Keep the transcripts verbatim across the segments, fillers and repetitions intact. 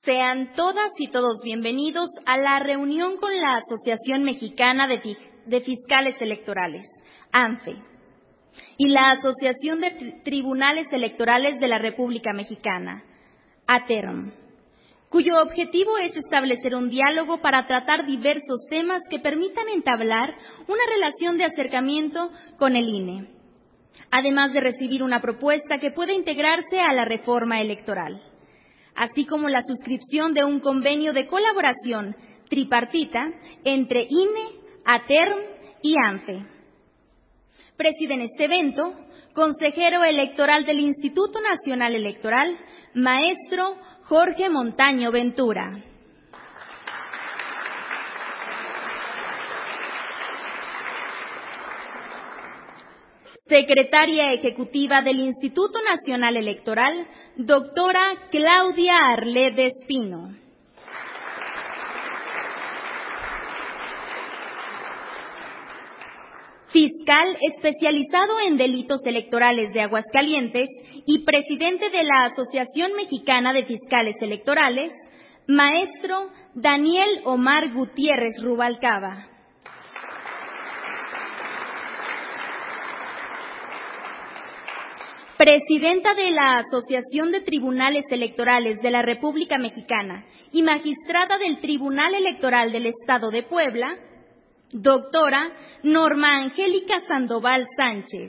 Sean todas y todos bienvenidos a la reunión con la Asociación Mexicana de, Fi- de Fiscales Electorales, ANFE, y la Asociación de Tri- Tribunales Electorales de la República Mexicana, ATERM, cuyo objetivo es establecer un diálogo para tratar diversos temas que permitan entablar una relación de acercamiento con el I N E, además de recibir una propuesta que pueda integrarse a la reforma electoral, así como la suscripción de un convenio de colaboración tripartita entre I N E, ATERM y ANFE. Preside en este evento, consejero electoral del Instituto Nacional Electoral, maestro Jorge Montaño Ventura. Secretaria Ejecutiva del Instituto Nacional Electoral, doctora Claudia Arlet Espino. Fiscal especializado en delitos electorales de Aguascalientes y presidente de la Asociación Mexicana de Fiscales Electorales, maestro Daniel Omar Gutiérrez Rubalcaba. Presidenta de la Asociación de Tribunales Electorales de la República Mexicana y magistrada del Tribunal Electoral del Estado de Puebla, doctora Norma Angélica Sandoval Sánchez.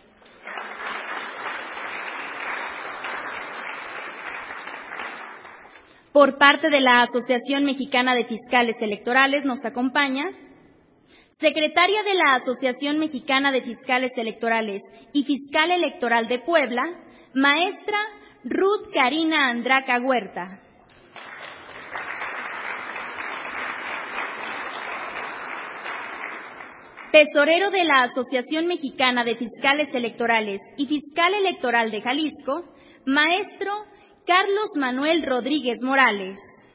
Por parte de la Asociación Mexicana de Fiscales Electorales nos acompaña secretaria de la Asociación Mexicana de Fiscales Electorales y fiscal electoral de Puebla, maestra Ruth Karina Andraca Huerta. Tesorero de la Asociación Mexicana de Fiscales Electorales y fiscal electoral de Jalisco, maestro Carlos Manuel Rodríguez Morales.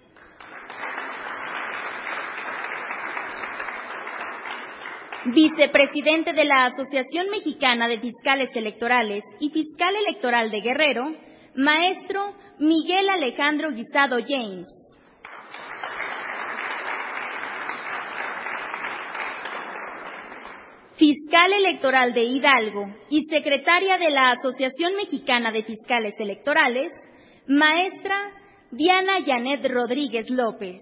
Vicepresidente de la Asociación Mexicana de Fiscales Electorales y fiscal electoral de Guerrero, maestro Miguel Alejandro Guisado James. Fiscal electoral de Hidalgo y secretaria de la Asociación Mexicana de Fiscales Electorales, maestra Diana Janet Rodríguez López.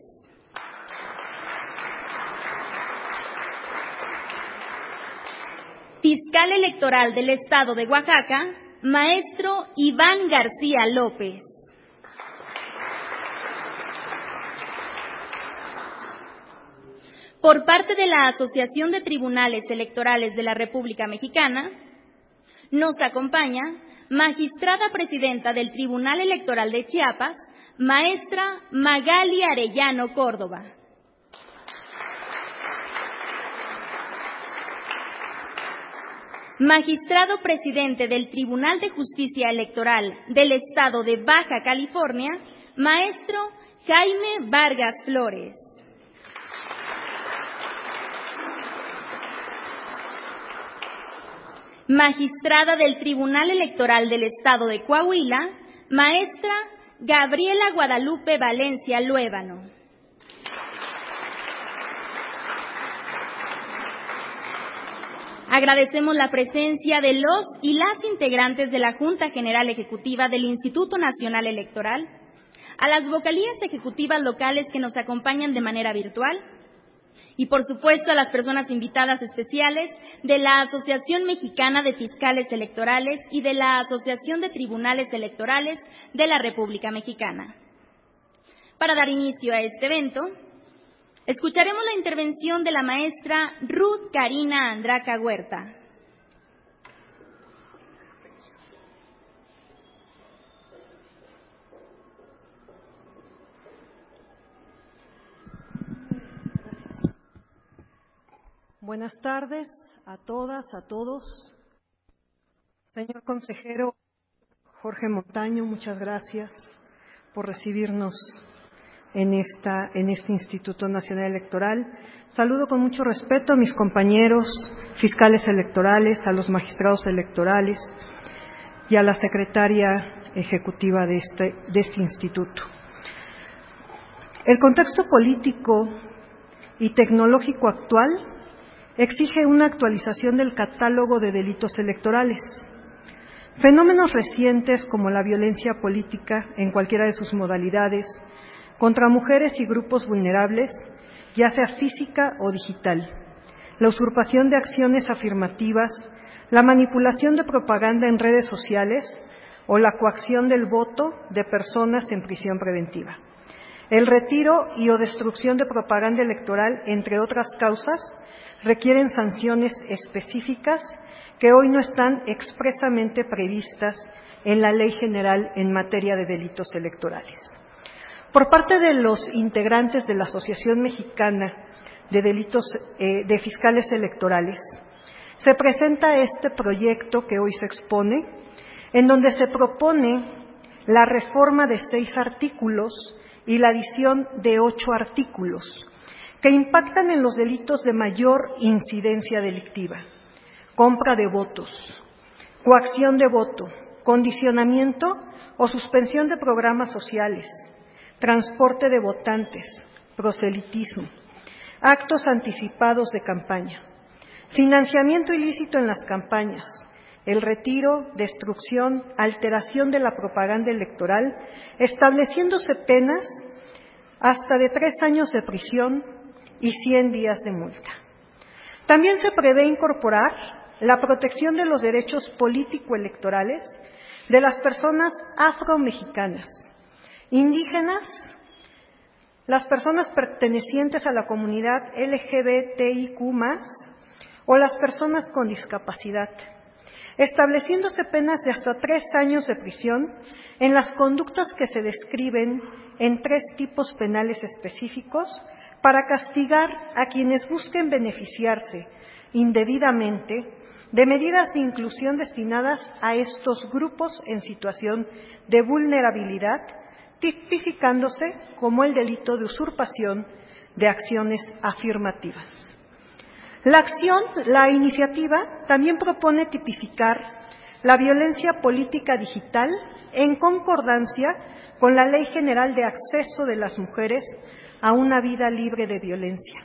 Fiscal electoral del Estado de Oaxaca, maestro Iván García López. Por parte de la Asociación de Tribunales Electorales de la República Mexicana, nos acompaña magistrada presidenta del Tribunal Electoral de Chiapas, maestra Magali Arellano Córdoba. Magistrado presidente del Tribunal de Justicia Electoral del Estado de Baja California, maestro Jaime Vargas Flores. Magistrada del Tribunal Electoral del Estado de Coahuila, maestra Gabriela Guadalupe Valencia Luébano. Agradecemos la presencia de los y las integrantes de la Junta General Ejecutiva del Instituto Nacional Electoral, a las vocalías ejecutivas locales que nos acompañan de manera virtual y, por supuesto, a las personas invitadas especiales de la Asociación Mexicana de Fiscales Electorales y de la Asociación de Tribunales Electorales de la República Mexicana. Para dar inicio a este evento, escucharemos la intervención de la maestra Ruth Karina Andraca Huerta. Buenas tardes a todas, a todos. Señor consejero Jorge Montaño, muchas gracias por recibirnos en, esta, en este Instituto Nacional Electoral. Saludo con mucho respeto a mis compañeros fiscales electorales, a los magistrados electorales y a la secretaria ejecutiva de este, de este instituto. El contexto político y tecnológico actual exige una actualización del catálogo de delitos electorales. Fenómenos recientes como la violencia política en cualquiera de sus modalidades contra mujeres y grupos vulnerables, ya sea física o digital, la usurpación de acciones afirmativas, la manipulación de propaganda en redes sociales o la coacción del voto de personas en prisión preventiva. El retiro y o destrucción de propaganda electoral, entre otras causas, requieren sanciones específicas que hoy no están expresamente previstas en la Ley General en materia de delitos electorales. Por parte de los integrantes de la Asociación Mexicana de Delitos eh, de Fiscales Electorales, se presenta este proyecto que hoy se expone, en donde se propone la reforma de seis artículos y la adición de ocho artículos que impactan en los delitos de mayor incidencia delictiva: compra de votos, coacción de voto, condicionamiento o suspensión de programas sociales, transporte de votantes, proselitismo, actos anticipados de campaña, financiamiento ilícito en las campañas, el retiro, destrucción, alteración de la propaganda electoral, estableciéndose penas hasta de tres años de prisión y cien días de multa. También se prevé incorporar la protección de los derechos político-electorales de las personas afromexicanas, indígenas, las personas pertenecientes a la comunidad L G B T I Q más, o las personas con discapacidad, estableciéndose penas de hasta tres años de prisión en las conductas que se describen en tres tipos penales específicos para castigar a quienes busquen beneficiarse indebidamente de medidas de inclusión destinadas a estos grupos en situación de vulnerabilidad, tipificándose como el delito de usurpación de acciones afirmativas. La acción, la iniciativa, también propone tipificar la violencia política digital en concordancia con la Ley General de Acceso de las Mujeres a una vida libre de violencia.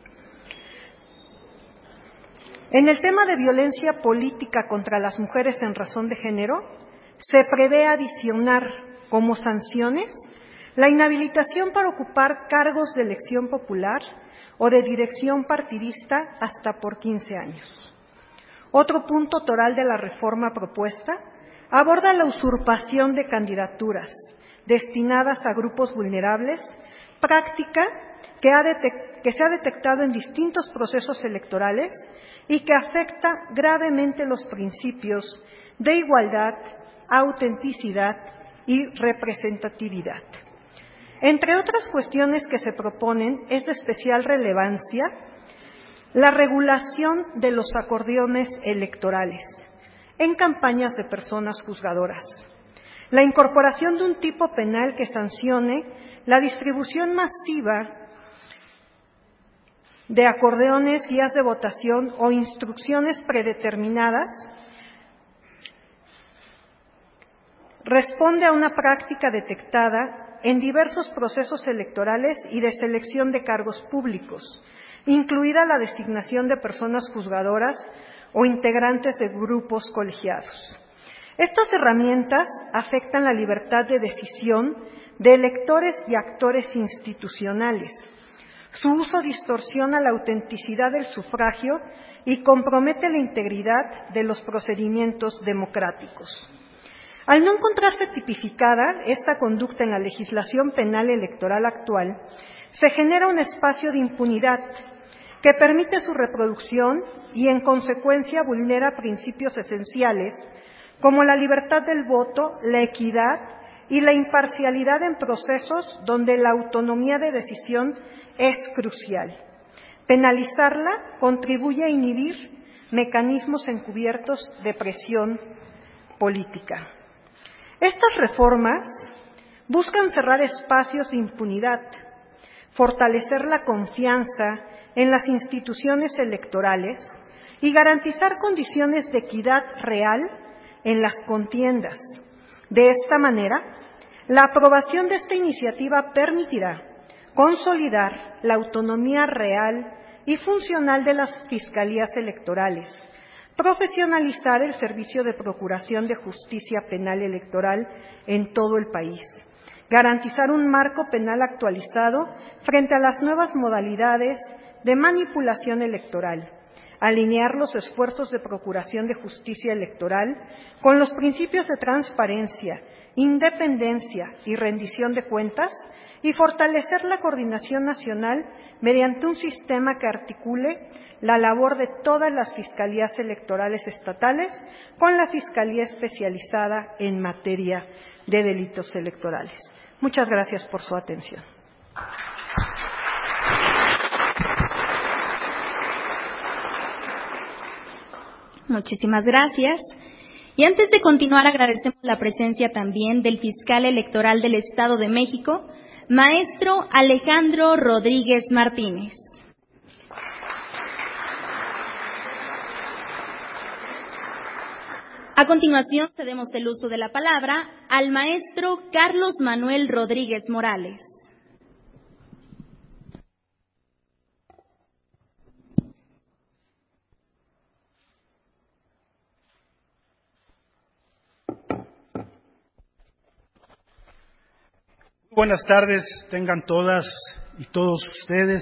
En el tema de violencia política contra las mujeres en razón de género, se prevé adicionar como sanciones la inhabilitación para ocupar cargos de elección popular o de dirección partidista hasta por quince años. Otro punto toral de la reforma propuesta aborda la usurpación de candidaturas destinadas a grupos vulnerables, práctica que, ha detect- que se ha detectado en distintos procesos electorales y que afecta gravemente los principios de igualdad, autenticidad y representatividad. Entre otras cuestiones que se proponen, es de especial relevancia la regulación de los acordeones electorales en campañas de personas juzgadoras, la incorporación de un tipo penal que sancione la distribución masiva de acordeones, guías de votación o instrucciones predeterminadas, responde a una práctica detectada en diversos procesos electorales y de selección de cargos públicos, incluida la designación de personas juzgadoras o integrantes de grupos colegiados. Estas herramientas afectan la libertad de decisión de electores y actores institucionales. Su uso distorsiona la autenticidad del sufragio y compromete la integridad de los procedimientos democráticos. Al no encontrarse tipificada esta conducta en la legislación penal electoral actual, se genera un espacio de impunidad que permite su reproducción y, en consecuencia, vulnera principios esenciales como la libertad del voto, la equidad y la imparcialidad en procesos donde la autonomía de decisión es crucial. Penalizarla contribuye a inhibir mecanismos encubiertos de presión política. Estas reformas buscan cerrar espacios de impunidad, fortalecer la confianza en las instituciones electorales y garantizar condiciones de equidad real en las contiendas. De esta manera, la aprobación de esta iniciativa permitirá consolidar la autonomía real y funcional de las fiscalías electorales, profesionalizar el servicio de procuración de justicia penal electoral en todo el país, garantizar un marco penal actualizado frente a las nuevas modalidades de manipulación electoral, alinear los esfuerzos de procuración de justicia electoral con los principios de transparencia, independencia y rendición de cuentas, y fortalecer la coordinación nacional mediante un sistema que articule la labor de todas las fiscalías electorales estatales con la Fiscalía Especializada en materia de delitos electorales. Muchas gracias por su atención. Muchísimas gracias. Y antes de continuar, agradecemos la presencia también del fiscal electoral del Estado de México, maestro Alejandro Rodríguez Martínez. A continuación, cedemos el uso de la palabra al maestro Carlos Manuel Rodríguez Morales. Buenas tardes, tengan todas y todos ustedes.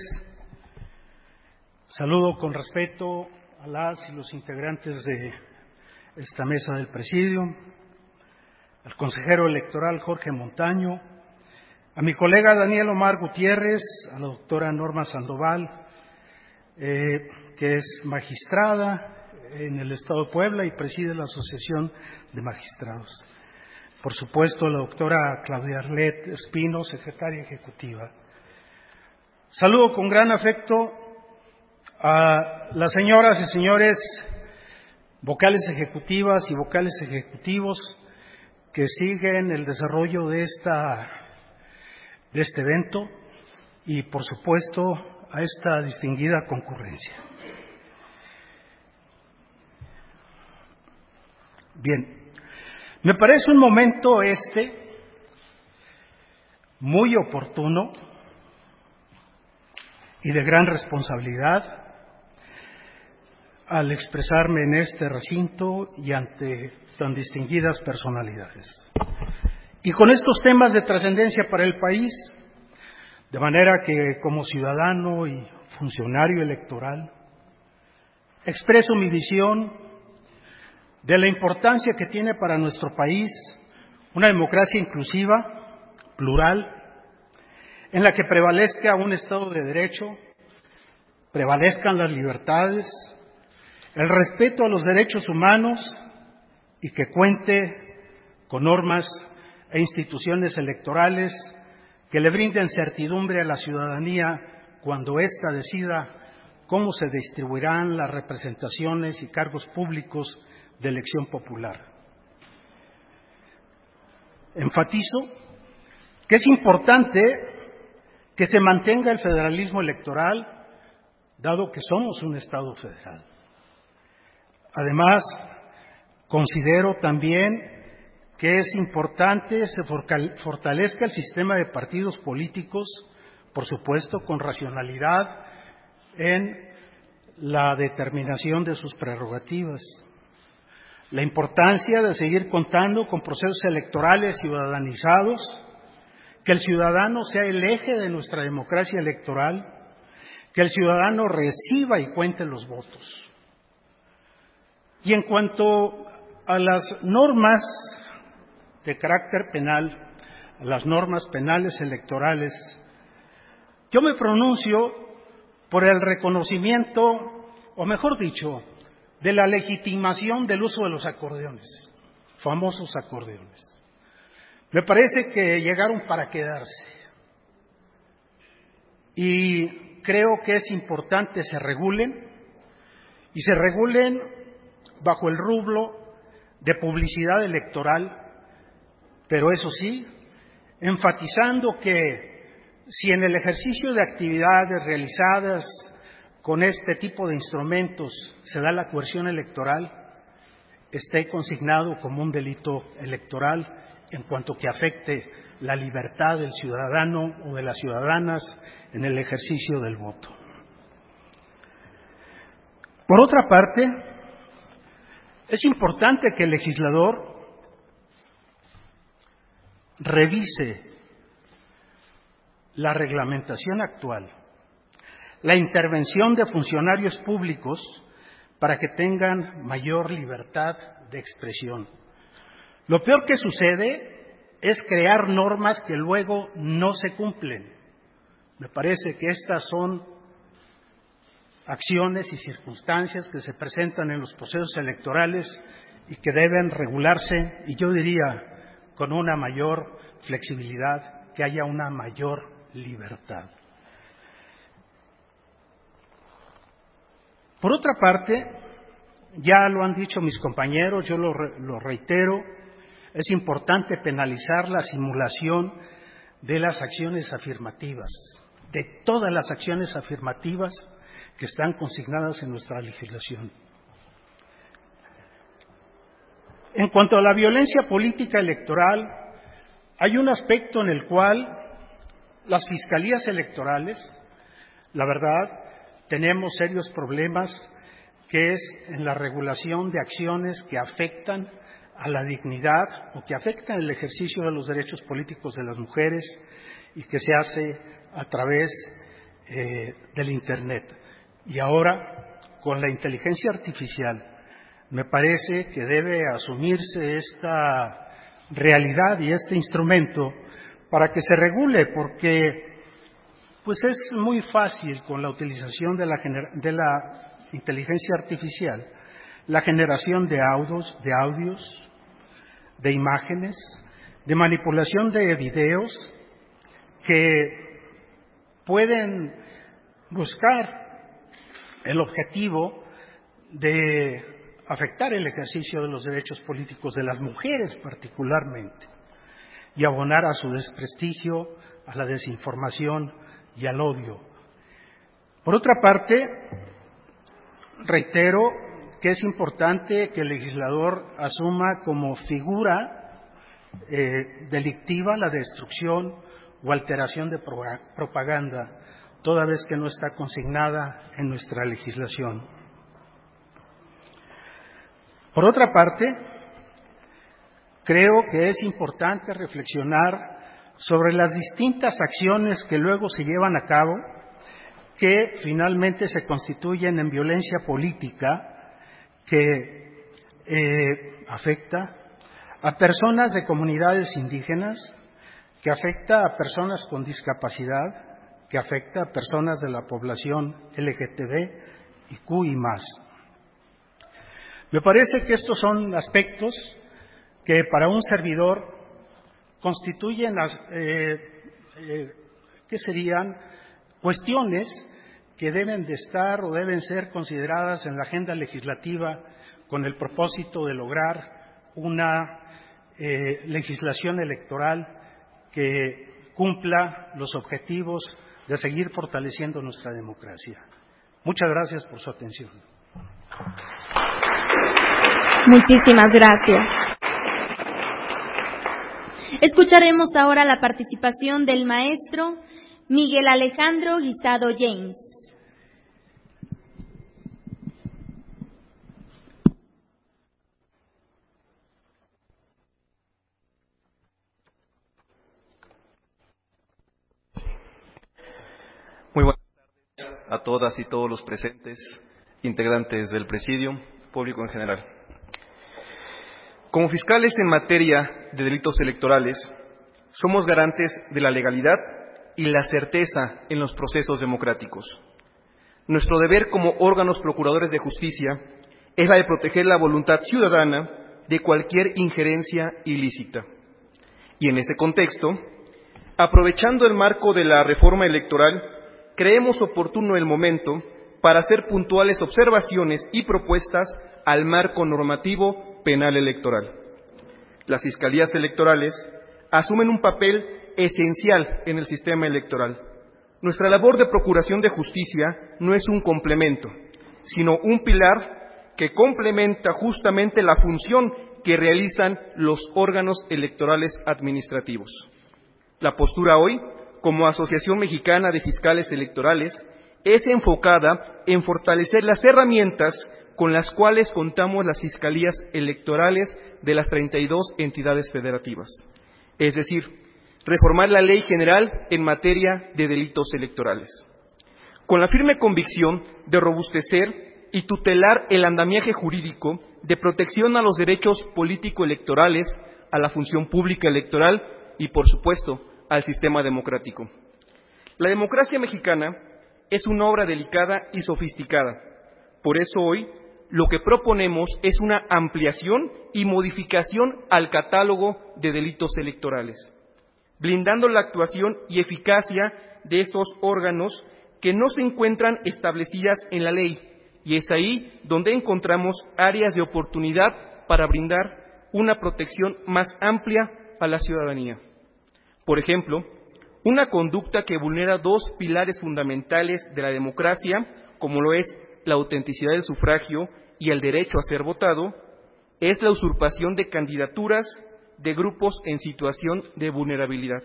Saludo con respeto a las y los integrantes de esta mesa del presidio, al consejero electoral Jorge Montaño, a mi colega Daniel Omar Gutiérrez, a la doctora Norma Sandoval, eh, que es magistrada en el Estado de Puebla y preside la Asociación de Magistrados. Por supuesto, la doctora Claudia Arlet Espino, secretaria ejecutiva. Saludo con gran afecto a las señoras y señores vocales ejecutivas y vocales ejecutivos que siguen el desarrollo de, esta, de este evento y, por supuesto, a esta distinguida concurrencia. Bien. Me parece un momento este muy oportuno y de gran responsabilidad al expresarme en este recinto y ante tan distinguidas personalidades. Y con estos temas de trascendencia para el país, de manera que como ciudadano y funcionario electoral, expreso mi visión de la importancia que tiene para nuestro país una democracia inclusiva, plural, en la que prevalezca un Estado de Derecho, prevalezcan las libertades, el respeto a los derechos humanos y que cuente con normas e instituciones electorales que le brinden certidumbre a la ciudadanía cuando ésta decida cómo se distribuirán las representaciones y cargos públicos de elección popular. Enfatizo que es importante que se mantenga el federalismo electoral, dado que somos un Estado federal. Además, considero también que es importante se fortalezca el sistema de partidos políticos, por supuesto, con racionalidad en la determinación de sus prerrogativas. La importancia de seguir contando con procesos electorales ciudadanizados, que el ciudadano sea el eje de nuestra democracia electoral, que el ciudadano reciba y cuente los votos. Y en cuanto a las normas de carácter penal, a las normas penales electorales, yo me pronuncio por el reconocimiento, o mejor dicho, de la legitimación del uso de los acordeones, famosos acordeones. Me parece que llegaron para quedarse y creo que es importante se regulen y se regulen bajo el rubro de publicidad electoral, pero eso sí, enfatizando que si en el ejercicio de actividades realizadas con este tipo de instrumentos se da la coerción electoral, esté consignado como un delito electoral en cuanto que afecte la libertad del ciudadano o de las ciudadanas en el ejercicio del voto. Por otra parte, es importante que el legislador revise la reglamentación actual, la intervención de funcionarios públicos para que tengan mayor libertad de expresión. Lo peor que sucede es crear normas que luego no se cumplen. Me parece que estas son acciones y circunstancias que se presentan en los procesos electorales y que deben regularse, y yo diría, con una mayor flexibilidad, que haya una mayor libertad. Por otra parte, ya lo han dicho mis compañeros, yo lo, lo reitero, es importante penalizar la simulación de las acciones afirmativas, de todas las acciones afirmativas que están consignadas en nuestra legislación. En cuanto a la violencia política electoral, hay un aspecto en el cual las fiscalías electorales, la verdad, tenemos serios problemas, que es en la regulación de acciones que afectan a la dignidad o que afectan el ejercicio de los derechos políticos de las mujeres y que se hace a través eh, del Internet. Y ahora, con la inteligencia artificial, me parece que debe asumirse esta realidad y este instrumento para que se regule, porque pues es muy fácil con la utilización de la, de la inteligencia artificial, la generación de audios, de audios, de imágenes, de manipulación de videos que pueden buscar el objetivo de afectar el ejercicio de los derechos políticos de las mujeres particularmente y abonar a su desprestigio, a la desinformación y al odio. Por otra parte, reitero que es importante que el legislador asuma como figura eh, delictiva la destrucción o alteración de pro propaganda, toda vez que no está consignada en nuestra legislación. Por otra parte, creo que es importante reflexionar sobre las distintas acciones que luego se llevan a cabo, que finalmente se constituyen en violencia política que eh, afecta a personas de comunidades indígenas, que afecta a personas con discapacidad, que afecta a personas de la población L G T B y Q y más. Me parece que estos son aspectos que para un servidor constituyen las, eh, eh, ¿qué serían? Cuestiones que deben de estar o deben ser consideradas en la agenda legislativa con el propósito de lograr una eh, legislación electoral que cumpla los objetivos de seguir fortaleciendo nuestra democracia. Muchas gracias por su atención. Muchísimas gracias. Escucharemos ahora la participación del maestro Miguel Alejandro Guisado James. Muy buenas tardes a todas y todos los presentes, integrantes del Presidium, público en general. Como fiscales en materia de delitos electorales, somos garantes de la legalidad y la certeza en los procesos democráticos. Nuestro deber como órganos procuradores de justicia es la de proteger la voluntad ciudadana de cualquier injerencia ilícita. Y en ese contexto, aprovechando el marco de la reforma electoral, creemos oportuno el momento para hacer puntuales observaciones y propuestas al marco normativo penal electoral. Las fiscalías electorales asumen un papel esencial en el sistema electoral. Nuestra labor de procuración de justicia no es un complemento, sino un pilar que complementa justamente la función que realizan los órganos electorales administrativos. La postura hoy, como Asociación Mexicana de Fiscales Electorales, es enfocada en fortalecer las herramientas con las cuales contamos las fiscalías electorales de las treinta y dos entidades federativas. Es decir, reformar la Ley General en materia de delitos electorales, con la firme convicción de robustecer y tutelar el andamiaje jurídico de protección a los derechos político-electorales, a la función pública electoral y, por supuesto, al sistema democrático. La democracia mexicana es una obra delicada y sofisticada. Por eso hoy lo que proponemos es una ampliación y modificación al catálogo de delitos electorales, blindando la actuación y eficacia de estos órganos que no se encuentran establecidas en la ley, y es ahí donde encontramos áreas de oportunidad para brindar una protección más amplia a la ciudadanía. Por ejemplo, una conducta que vulnera dos pilares fundamentales de la democracia, como lo es la autenticidad del sufragio y el derecho a ser votado, es la usurpación de candidaturas de grupos en situación de vulnerabilidad.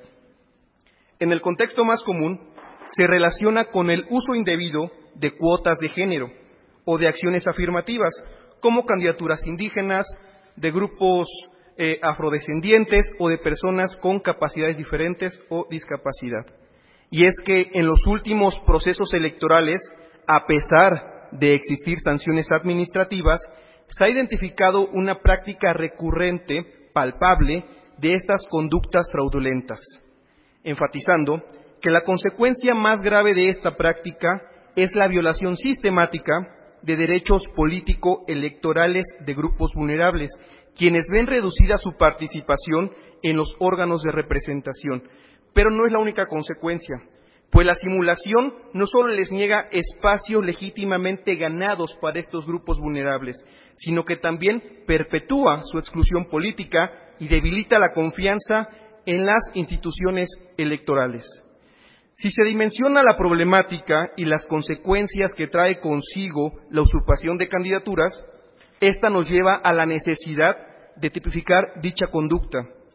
En el contexto más común, se relaciona con el uso indebido de cuotas de género o de acciones afirmativas, como candidaturas indígenas, de grupos eh, afrodescendientes o de personas con capacidades diferentes o discapacidad. Y es que en los últimos procesos electorales, a pesar de existir sanciones administrativas, se ha identificado una práctica recurrente, palpable, de estas conductas fraudulentas, enfatizando que la consecuencia más grave de esta práctica es la violación sistemática de derechos político-electorales de grupos vulnerables, quienes ven reducida su participación en los órganos de representación. Pero no es la única consecuencia, pues la simulación no solo les niega espacios legítimamente ganados para estos grupos vulnerables, sino que también perpetúa su exclusión política y debilita la confianza en las instituciones electorales. Si se dimensiona la problemática y las consecuencias que trae consigo la usurpación de candidaturas, esta nos lleva a la necesidad de tipificar dicha conducta,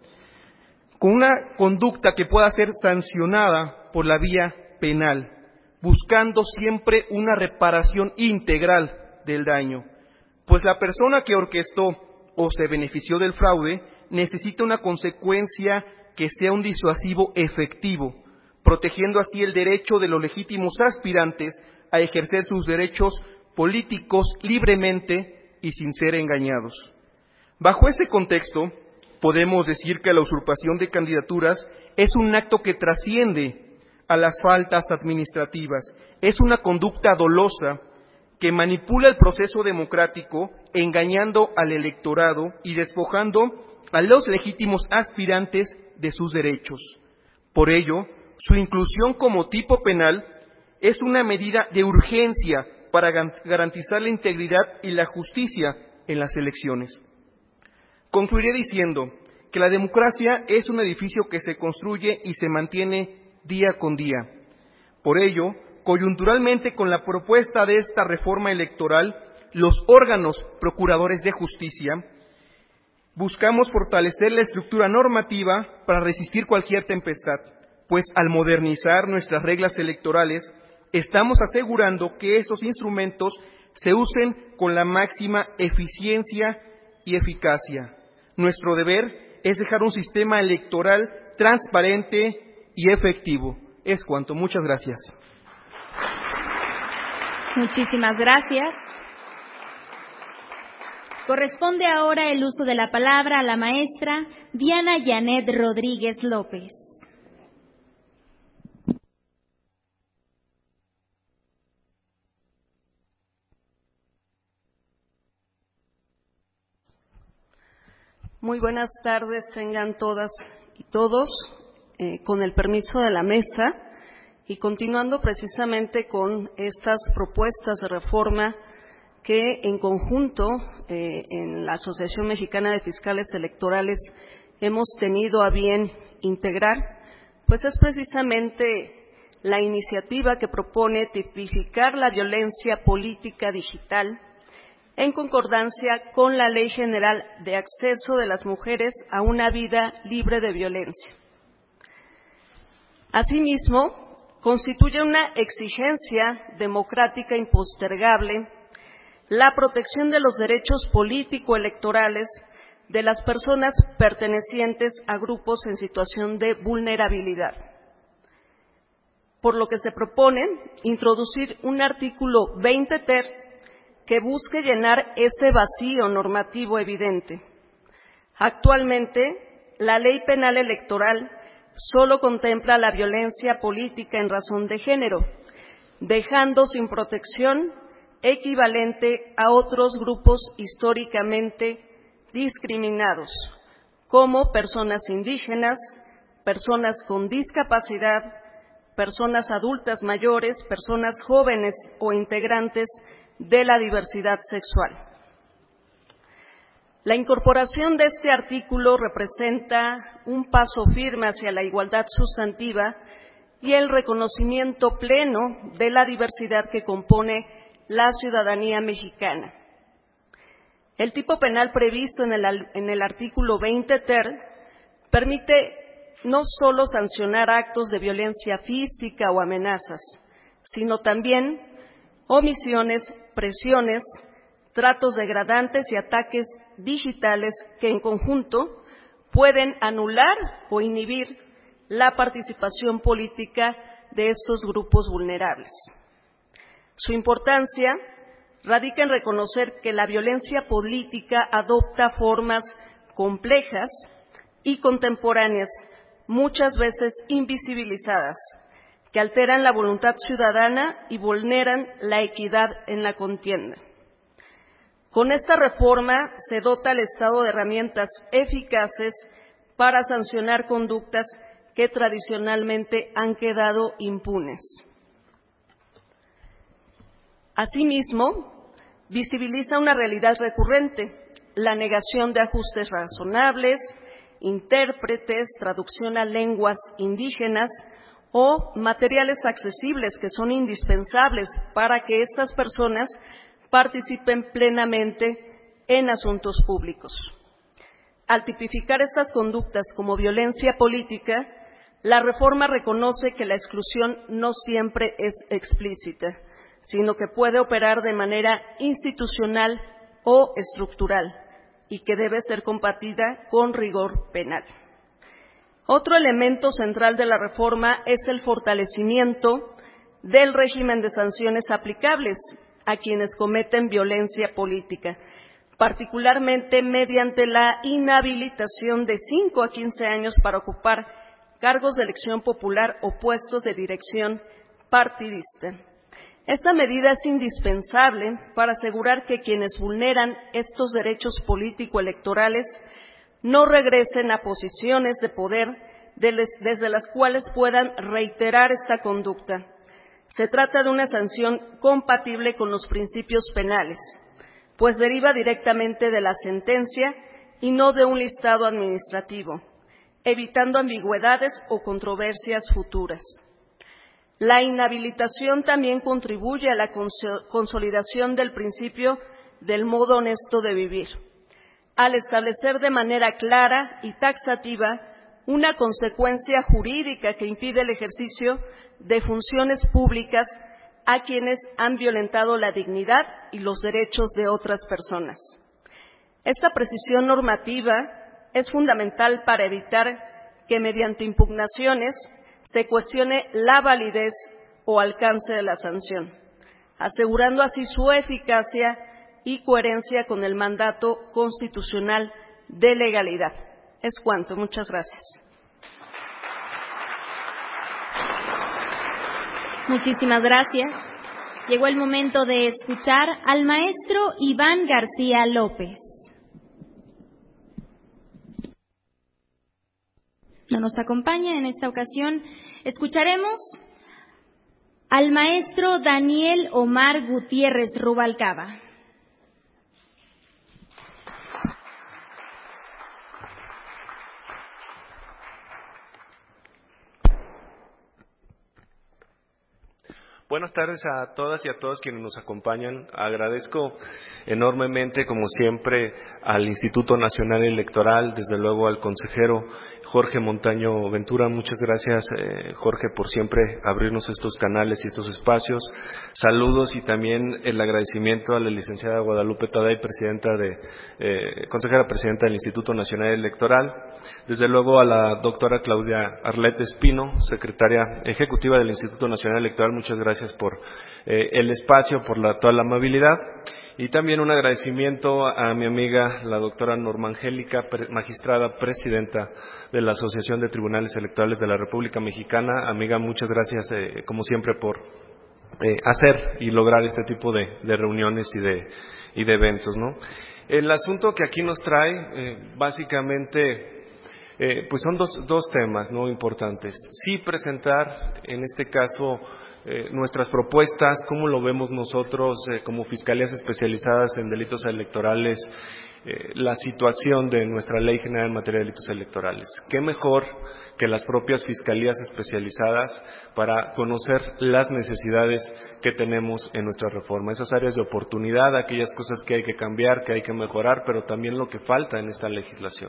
con una conducta que pueda ser sancionada por la vía penal, buscando siempre una reparación integral del daño, pues la persona que orquestó o se benefició del fraude necesita una consecuencia que sea un disuasivo efectivo, protegiendo así el derecho de los legítimos aspirantes a ejercer sus derechos políticos libremente y sin ser engañados. Bajo ese contexto, podemos decir que la usurpación de candidaturas es un acto que trasciende a las faltas administrativas, es una conducta dolosa que manipula el proceso democrático, engañando al electorado y despojando a los legítimos aspirantes de sus derechos. Por ello, su inclusión como tipo penal es una medida de urgencia para garantizar la integridad y la justicia en las elecciones. Concluiré diciendo que la democracia es un edificio que se construye y se mantiene día con día. Por ello, coyunturalmente con la propuesta de esta reforma electoral, los órganos procuradores de justicia buscamos fortalecer la estructura normativa para resistir cualquier tempestad, pues al modernizar nuestras reglas electorales, estamos asegurando que esos instrumentos se usen con la máxima eficiencia y eficacia. Nuestro deber es dejar un sistema electoral transparente y efectivo. Es cuanto. Muchas gracias. Muchísimas gracias. Corresponde ahora el uso de la palabra a la maestra Diana Janet Rodríguez López. Muy buenas tardes tengan todas y todos, eh, con el permiso de la mesa y continuando precisamente con estas propuestas de reforma que en conjunto eh, en la Asociación Mexicana de Fiscales Electorales hemos tenido a bien integrar, pues es precisamente la iniciativa que propone tipificar la violencia política digital en concordancia con la Ley General de Acceso de las Mujeres a una Vida Libre de Violencia. Asimismo, constituye una exigencia democrática impostergable la protección de los derechos político-electorales de las personas pertenecientes a grupos en situación de vulnerabilidad, por lo que se propone introducir un artículo veinte ter que busque llenar ese vacío normativo evidente. Actualmente, la Ley Penal Electoral solo contempla la violencia política en razón de género, dejando sin protección equivalente a otros grupos históricamente discriminados, como personas indígenas, personas con discapacidad, personas adultas mayores, personas jóvenes o integrantes de la diversidad sexual. La incorporación de este artículo representa un paso firme hacia la igualdad sustantiva y el reconocimiento pleno de la diversidad que compone la ciudadanía mexicana. El tipo penal previsto en el, en el artículo veinte ter permite no solo sancionar actos de violencia física o amenazas, sino también omisiones, presiones, tratos degradantes y ataques digitales que en conjunto pueden anular o inhibir la participación política de estos grupos vulnerables. Su importancia radica en reconocer que la violencia política adopta formas complejas y contemporáneas, muchas veces invisibilizadas, que alteran la voluntad ciudadana y vulneran la equidad en la contienda. Con esta reforma se dota al Estado de herramientas eficaces para sancionar conductas que tradicionalmente han quedado impunes. Asimismo, visibiliza una realidad recurrente, la negación de ajustes razonables, intérpretes, traducción a lenguas indígenas o materiales accesibles que son indispensables para que estas personas participen plenamente en asuntos públicos. Al tipificar estas conductas como violencia política, la reforma reconoce que la exclusión no siempre es explícita, sino que puede operar de manera institucional o estructural y que debe ser combatida con rigor penal. Otro elemento central de la reforma es el fortalecimiento del régimen de sanciones aplicables a quienes cometen violencia política, particularmente mediante la inhabilitación de cinco a quince años para ocupar cargos de elección popular o puestos de dirección partidista. Esta medida es indispensable para asegurar que quienes vulneran estos derechos político-electorales no regresen a posiciones de poder desde las cuales puedan reiterar esta conducta. Se trata de una sanción compatible con los principios penales, pues deriva directamente de la sentencia y no de un listado administrativo, evitando ambigüedades o controversias futuras. La inhabilitación también contribuye a la consolidación del principio del modo honesto de vivir, al establecer de manera clara y taxativa una consecuencia jurídica que impide el ejercicio de funciones públicas a quienes han violentado la dignidad y los derechos de otras personas. Esta precisión normativa es fundamental para evitar que mediante impugnaciones se cuestione la validez o alcance de la sanción, asegurando así su eficacia y coherencia con el mandato constitucional de legalidad. Es cuanto. Muchas gracias. Muchísimas gracias. Llegó el momento de escuchar al maestro Iván García López. No nos acompaña en esta ocasión. Escucharemos al maestro Daniel Omar Gutiérrez Rubalcaba. Buenas tardes a todas y a todos quienes nos acompañan. Agradezco enormemente, como siempre, al Instituto Nacional Electoral, desde luego al consejero Jorge Montaño Ventura. Muchas gracias, eh, Jorge, por siempre abrirnos estos canales y estos espacios. Saludos y también el agradecimiento a la licenciada Guadalupe Taday, presidenta de, eh, consejera presidenta del Instituto Nacional Electoral. Desde luego a la doctora Claudia Arlette Espino, secretaria ejecutiva del Instituto Nacional Electoral. Muchas gracias Gracias por eh, el espacio, por la, toda la amabilidad. Y también un agradecimiento a mi amiga, la doctora Norma Angélica, pre, magistrada presidenta de la Asociación de Tribunales Electorales de la República Mexicana. Amiga, muchas gracias, eh, como siempre, por eh, hacer y lograr este tipo de, de reuniones y de, y de eventos, ¿no? El asunto que aquí nos trae, eh, básicamente, eh, pues son dos, dos temas, ¿no?, importantes. Sí presentar, en este caso, Eh, nuestras propuestas, cómo lo vemos nosotros eh, como fiscalías especializadas en delitos electorales, eh, la situación de nuestra Ley General en materia de delitos electorales. ¿Qué mejor que las propias fiscalías especializadas para conocer las necesidades que tenemos en nuestra reforma, esas áreas de oportunidad, aquellas cosas que hay que cambiar, que hay que mejorar, pero también lo que falta en esta legislación?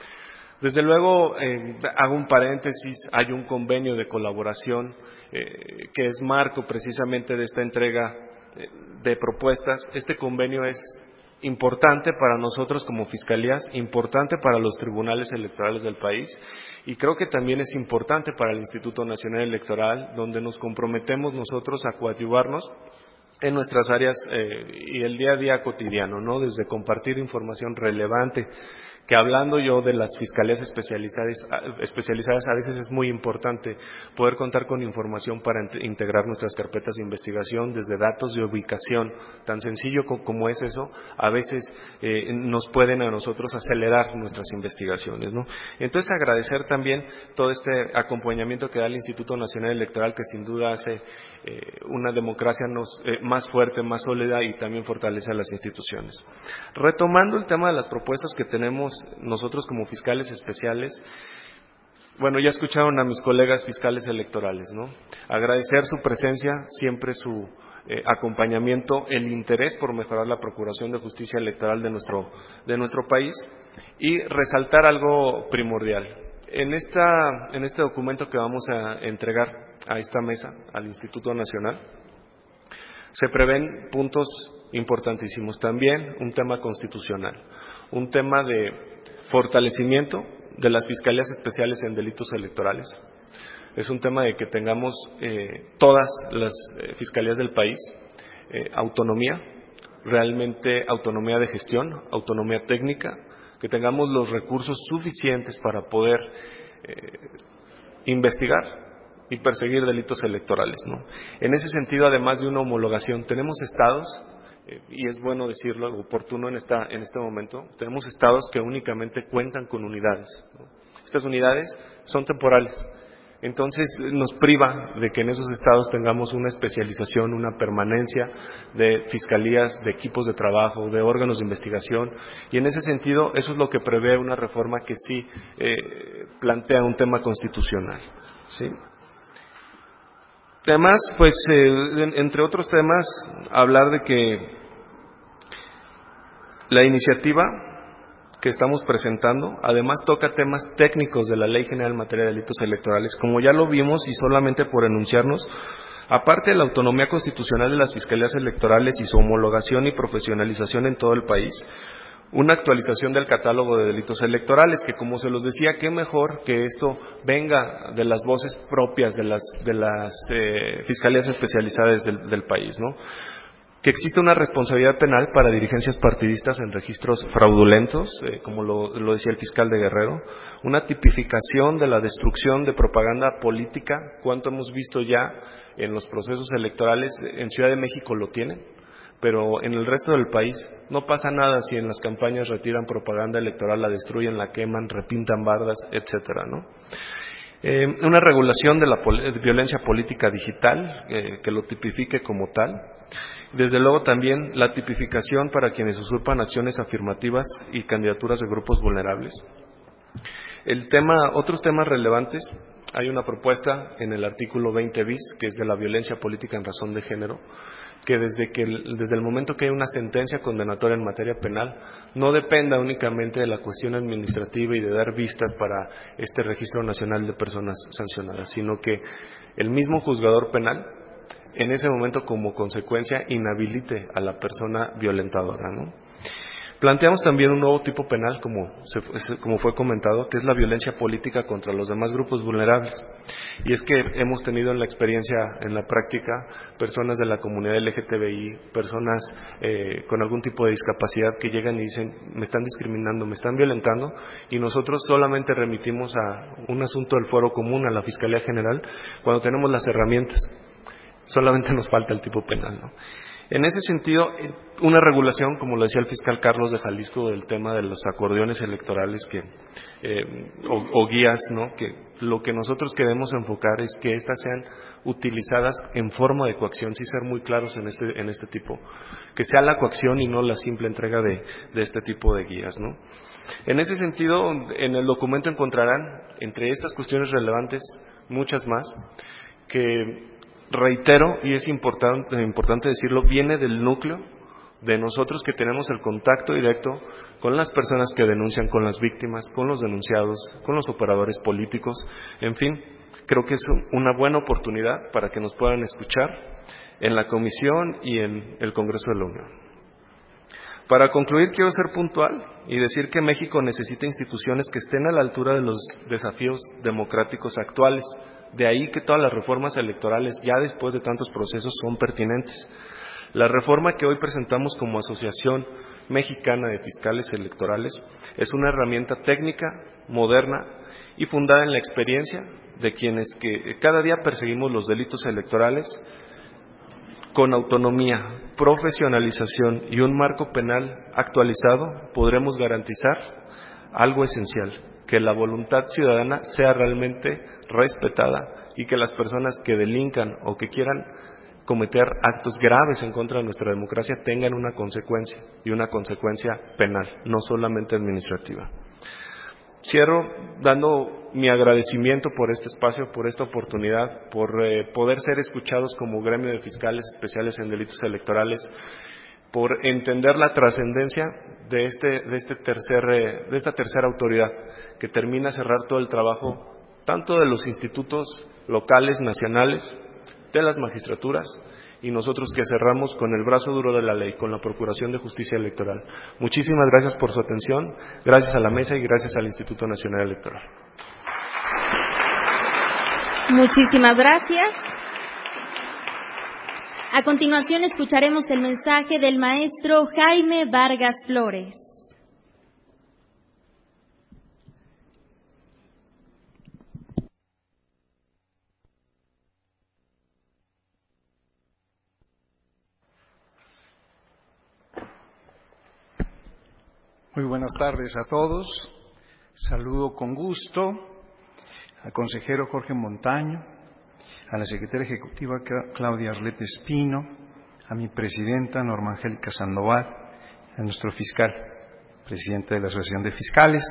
Desde luego, eh, hago un paréntesis, hay un convenio de colaboración eh, que es marco precisamente de esta entrega eh, de propuestas. Este convenio es importante para nosotros como fiscalías, importante para los tribunales electorales del país y creo que también es importante para el Instituto Nacional Electoral, donde nos comprometemos nosotros a coadyuvarnos en nuestras áreas eh, y el día a día cotidiano, ¿no? Desde compartir información relevante, que hablando yo de las fiscalías especializadas, especializadas a veces es muy importante poder contar con información para integrar nuestras carpetas de investigación, desde datos de ubicación, tan sencillo como es eso, a veces eh, nos pueden a nosotros acelerar nuestras investigaciones, ¿no? Entonces agradecer también todo este acompañamiento que da el Instituto Nacional Electoral, que sin duda hace eh, una democracia nos, eh, más fuerte, más sólida y también fortalece a las instituciones. Retomando el tema de las propuestas que tenemos nosotros como fiscales especiales, bueno, ya escucharon a mis colegas fiscales electorales, ¿no? Agradecer su presencia, siempre su eh, acompañamiento, el interés por mejorar la Procuración de Justicia Electoral de nuestro, de nuestro país y resaltar algo primordial. En, esta, en este documento que vamos a entregar a esta mesa, al Instituto Nacional, se prevén puntos importantísimos. También un tema constitucional, un tema de fortalecimiento de las fiscalías especiales en delitos electorales. Es un tema de que tengamos eh, todas las eh, fiscalías del país eh, autonomía, realmente autonomía de gestión, autonomía técnica, que tengamos los recursos suficientes para poder eh, investigar y perseguir delitos electorales, ¿no? En ese sentido, además de una homologación, tenemos estados, eh, y es bueno decirlo, oportuno en, esta, en este momento, tenemos estados que únicamente cuentan con unidades, ¿no? Estas unidades son temporales, entonces nos priva de que en esos estados tengamos una especialización, una permanencia de fiscalías, de equipos de trabajo, de órganos de investigación, y en ese sentido eso es lo que prevé una reforma que sí eh, plantea un tema constitucional, ¿sí? Además, pues, eh, entre otros temas, hablar de que la iniciativa que estamos presentando, además toca temas técnicos de la Ley General en materia de delitos electorales, como ya lo vimos y solamente por enunciarnos, aparte de la autonomía constitucional de las fiscalías electorales y su homologación y profesionalización en todo el país, una actualización del catálogo de delitos electorales, que como se los decía, qué mejor que esto venga de las voces propias de las, de las eh, fiscalías especializadas del, del país, ¿no? Que existe una responsabilidad penal para dirigencias partidistas en registros fraudulentos, eh, como lo, lo decía el fiscal de Guerrero, una tipificación de la destrucción de propaganda política, cuánto hemos visto ya en los procesos electorales, en Ciudad de México lo tienen, pero en el resto del país no pasa nada si en las campañas retiran propaganda electoral, la destruyen, la queman, repintan bardas, etcétera, ¿no? Eh, una regulación de la pol- de violencia política digital, eh, que lo tipifique como tal. Desde luego también la tipificación para quienes usurpan acciones afirmativas y candidaturas de grupos vulnerables. El tema, otros temas relevantes, hay una propuesta en el artículo veinte bis, que es de la violencia política en razón de género, que desde, que desde el momento que hay una sentencia condenatoria en materia penal, no dependa únicamente de la cuestión administrativa y de dar vistas para este Registro Nacional de Personas Sancionadas, sino que el mismo juzgador penal, en ese momento como consecuencia, inhabilite a la persona violentadora, ¿no? Planteamos también un nuevo tipo penal, como, se, como fue comentado, que es la violencia política contra los demás grupos vulnerables. Y es que hemos tenido en la experiencia, en la práctica, personas de la comunidad L G T B I, personas eh, con algún tipo de discapacidad que llegan y dicen, me están discriminando, me están violentando, y nosotros solamente remitimos a un asunto del Fuero Común, a la Fiscalía General, cuando tenemos las herramientas. Solamente nos falta el tipo penal, ¿no? En ese sentido, una regulación, como lo decía el fiscal Carlos de Jalisco, del tema de los acordeones electorales que, eh, o, o guías, ¿no? Que lo que nosotros queremos enfocar es que éstas sean utilizadas en forma de coacción, sí ser muy claros en este, en este tipo, que sea la coacción y no la simple entrega de, de este tipo de guías, ¿no? En ese sentido, en el documento encontrarán, entre estas cuestiones relevantes, muchas más, que reitero, y es importante, importante decirlo, viene del núcleo de nosotros que tenemos el contacto directo con las personas que denuncian, con las víctimas, con los denunciados, con los operadores políticos, en fin, creo que es una buena oportunidad para que nos puedan escuchar en la Comisión y en el Congreso de la Unión. Para concluir, quiero ser puntual y decir que México necesita instituciones que estén a la altura de los desafíos democráticos actuales. De ahí que todas las reformas electorales, ya después de tantos procesos, son pertinentes. La reforma que hoy presentamos como Asociación Mexicana de Fiscales Electorales es una herramienta técnica, moderna y fundada en la experiencia de quienes que cada día perseguimos los delitos electorales con autonomía, profesionalización y un marco penal actualizado. Podremos garantizar algo esencial: que la voluntad ciudadana sea realmente respetada y que las personas que delincan o que quieran cometer actos graves en contra de nuestra democracia tengan una consecuencia, y una consecuencia penal, no solamente administrativa. Cierro dando mi agradecimiento por este espacio, por esta oportunidad, por eh, poder ser escuchados como gremio de fiscales especiales en delitos electorales, por entender la trascendencia de este, de este tercer, eh, de esta tercera autoridad que termina a cerrar todo el trabajo tanto de los institutos locales, nacionales, de las magistraturas, y nosotros que cerramos con el brazo duro de la ley, con la Procuración de Justicia Electoral. Muchísimas gracias por su atención, gracias a la mesa y gracias al Instituto Nacional Electoral. Muchísimas gracias. A continuación escucharemos el mensaje del maestro Jaime Vargas Flores. Muy buenas tardes a todos. Saludo con gusto al consejero Jorge Montaño, a la secretaria ejecutiva Claudia Arlete Espino, a mi presidenta Norma Angélica Sandoval, a nuestro fiscal, presidente de la Asociación de Fiscales.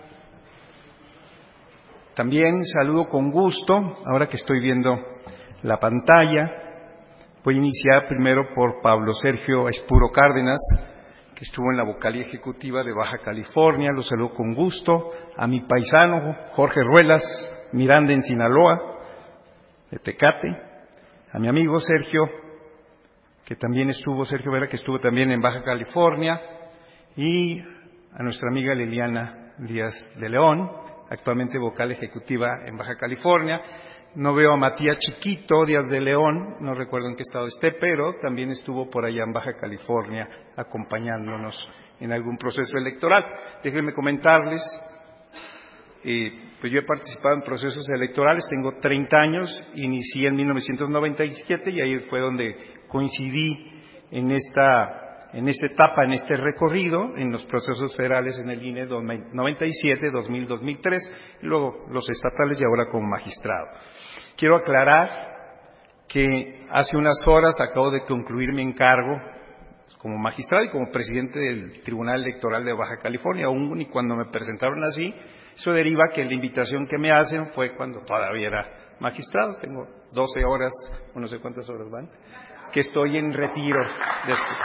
También saludo con gusto, ahora que estoy viendo la pantalla, voy a iniciar primero por Pablo Sergio Espuro Cárdenas, que estuvo en la vocalía ejecutiva de Baja California, lo saludo con gusto, a mi paisano Jorge Ruelas Miranda en Sinaloa, de Tecate, a mi amigo Sergio, que también estuvo, Sergio Vera, que estuvo también en Baja California, y a nuestra amiga Liliana Díaz de León, actualmente vocal ejecutiva en Baja California. No veo a Matías Chiquito Díaz de León, no recuerdo en qué estado esté, pero también estuvo por allá en Baja California acompañándonos en algún proceso electoral. Déjenme comentarles, eh, pues yo he participado en procesos electorales, tengo treinta años, inicié en mil novecientos noventa y siete y ahí fue donde coincidí en esta, en esta etapa, en este recorrido, en los procesos federales en el I N E noventa y siete, dos mil, dos mil tres, y luego los estatales y ahora como magistrado. Quiero aclarar que hace unas horas acabo de concluir mi encargo como magistrado y como presidente del Tribunal Electoral de Baja California. Aún y cuando me presentaron así, Eso deriva que la invitación que me hacen fue cuando todavía era magistrado, tengo doce horas, o no sé cuántas horas van, que estoy en retiro. Después.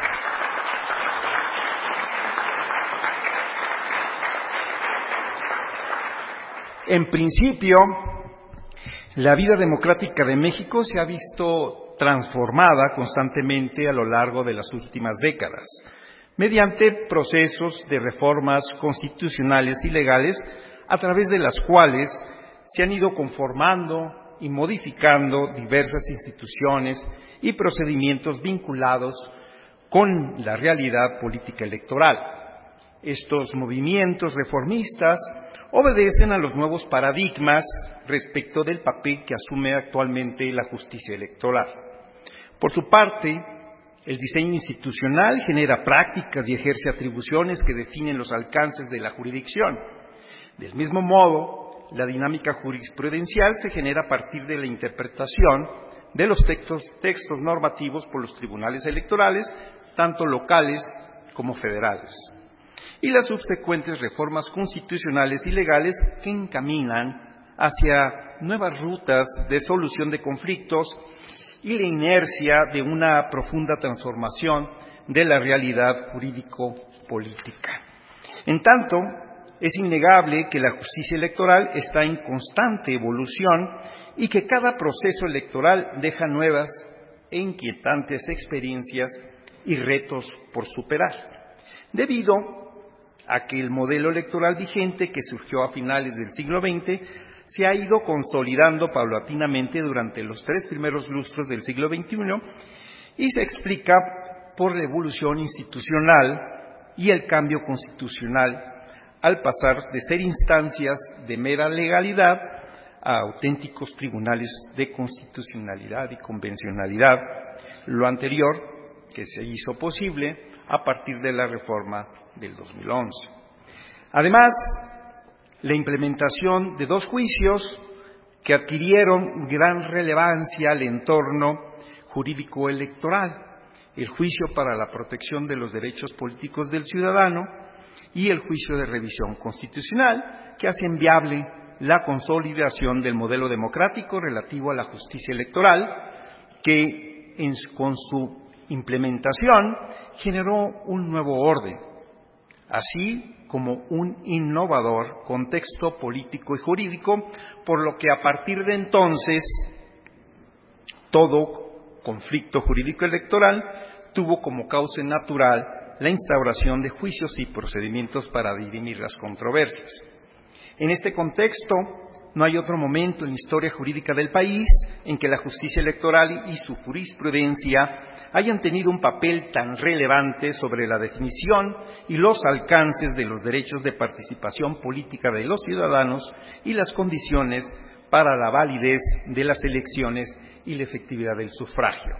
En principio, la vida democrática de México se ha visto transformada constantemente a lo largo de las últimas décadas, mediante procesos de reformas constitucionales y legales a través de las cuales se han ido conformando y modificando diversas instituciones y procedimientos vinculados con la realidad política electoral. Estos movimientos reformistas obedecen a los nuevos paradigmas respecto del papel que asume actualmente la justicia electoral. Por su parte, el diseño institucional genera prácticas y ejerce atribuciones que definen los alcances de la jurisdicción. Del mismo modo, la dinámica jurisprudencial se genera a partir de la interpretación de los textos, textos normativos por los tribunales electorales, tanto locales como federales, y las subsecuentes reformas constitucionales y legales que encaminan hacia nuevas rutas de solución de conflictos y la inercia de una profunda transformación de la realidad jurídico-política. En tanto, es innegable que la justicia electoral está en constante evolución y que cada proceso electoral deja nuevas e inquietantes experiencias y retos por superar, debido a que el modelo electoral vigente que surgió a finales del siglo veinte se ha ido consolidando paulatinamente durante los tres primeros lustros del siglo veintiuno y se explica por la evolución institucional y el cambio constitucional al pasar de ser instancias de mera legalidad a auténticos tribunales de constitucionalidad y convencionalidad, lo anterior que se hizo posible a partir de la reforma del dos mil once. Además, la implementación de dos juicios que adquirieron gran relevancia al entorno jurídico electoral, el juicio para la protección de los derechos políticos del ciudadano y el juicio de revisión constitucional, que hacen viable la consolidación del modelo democrático relativo a la justicia electoral, que en, con su implementación generó un nuevo orden, así como un innovador contexto político y jurídico, por lo que a partir de entonces todo conflicto jurídico electoral tuvo como causa natural la instauración de juicios y procedimientos para dirimir las controversias. En este contexto, no hay otro momento en la historia jurídica del país en que la justicia electoral y su jurisprudencia hayan tenido un papel tan relevante sobre la definición y los alcances de los derechos de participación política de los ciudadanos y las condiciones para la validez de las elecciones y la efectividad del sufragio.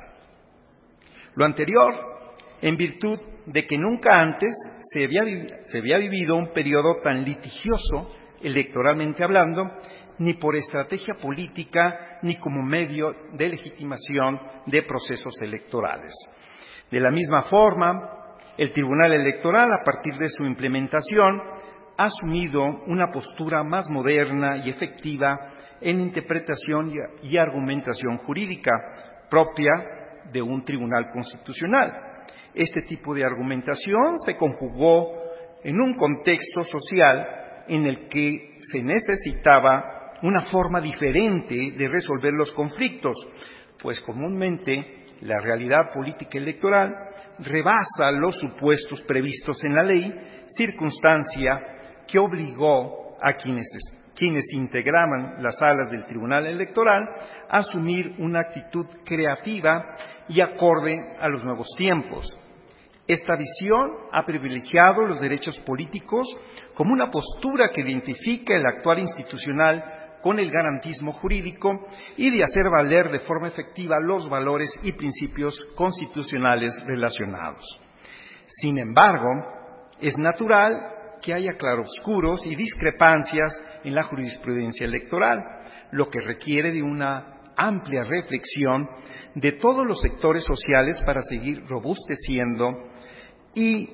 Lo anterior, en virtud de que nunca antes se había, se había vivido un periodo tan litigioso, electoralmente hablando, ni por estrategia política, ni como medio de legitimación de procesos electorales. De la misma forma, el Tribunal Electoral, a partir de su implementación, ha asumido una postura más moderna y efectiva en interpretación y argumentación jurídica propia de un tribunal constitucional. Este tipo de argumentación se conjugó en un contexto social en el que se necesitaba una forma diferente de resolver los conflictos, pues comúnmente la realidad política electoral rebasa los supuestos previstos en la ley, circunstancia que obligó a quienes, quienes integraban las salas del Tribunal Electoral a asumir una actitud creativa y acorde a los nuevos tiempos. Esta visión ha privilegiado los derechos políticos como una postura que identifica el actuar institucional con el garantismo jurídico y de hacer valer de forma efectiva los valores y principios constitucionales relacionados. Sin embargo, es natural que haya claroscuros y discrepancias en la jurisprudencia electoral, lo que requiere de una amplia reflexión de todos los sectores sociales para seguir robusteciendo y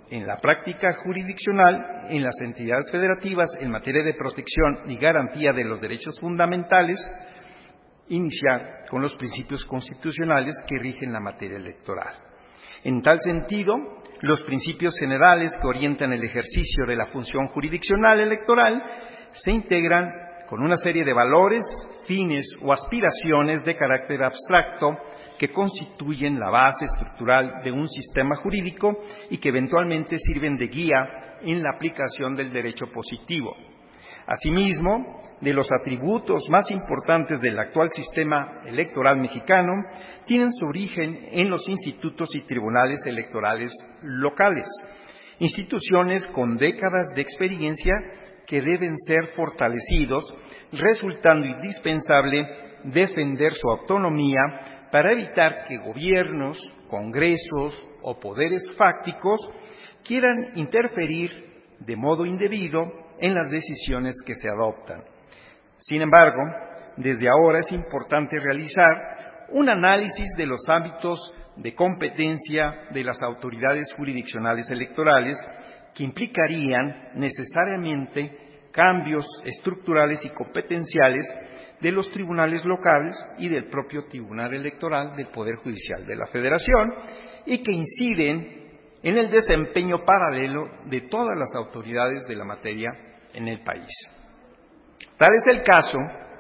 en la práctica jurisdiccional en las entidades federativas en materia de protección y garantía de los derechos fundamentales, iniciar con los principios constitucionales que rigen la materia electoral. En tal sentido, los principios generales que orientan el ejercicio de la función jurisdiccional electoral se integran con una serie de valores, fines o aspiraciones de carácter abstracto que constituyen la base estructural de un sistema jurídico y que eventualmente sirven de guía en la aplicación del derecho positivo. Asimismo, de los atributos más importantes del actual sistema electoral mexicano, tienen su origen en los institutos y tribunales electorales locales, instituciones con décadas de experiencia que deben ser fortalecidos, resultando indispensable defender su autonomía para evitar que gobiernos, congresos o poderes fácticos quieran interferir de modo indebido en las decisiones que se adoptan. Sin embargo, desde ahora es importante realizar un análisis de los ámbitos de competencia de las autoridades jurisdiccionales electorales que implicarían necesariamente cambios estructurales y competenciales de los tribunales locales y del propio Tribunal Electoral del Poder Judicial de la Federación y que inciden en el desempeño paralelo de todas las autoridades de la materia en el país. Tal es el caso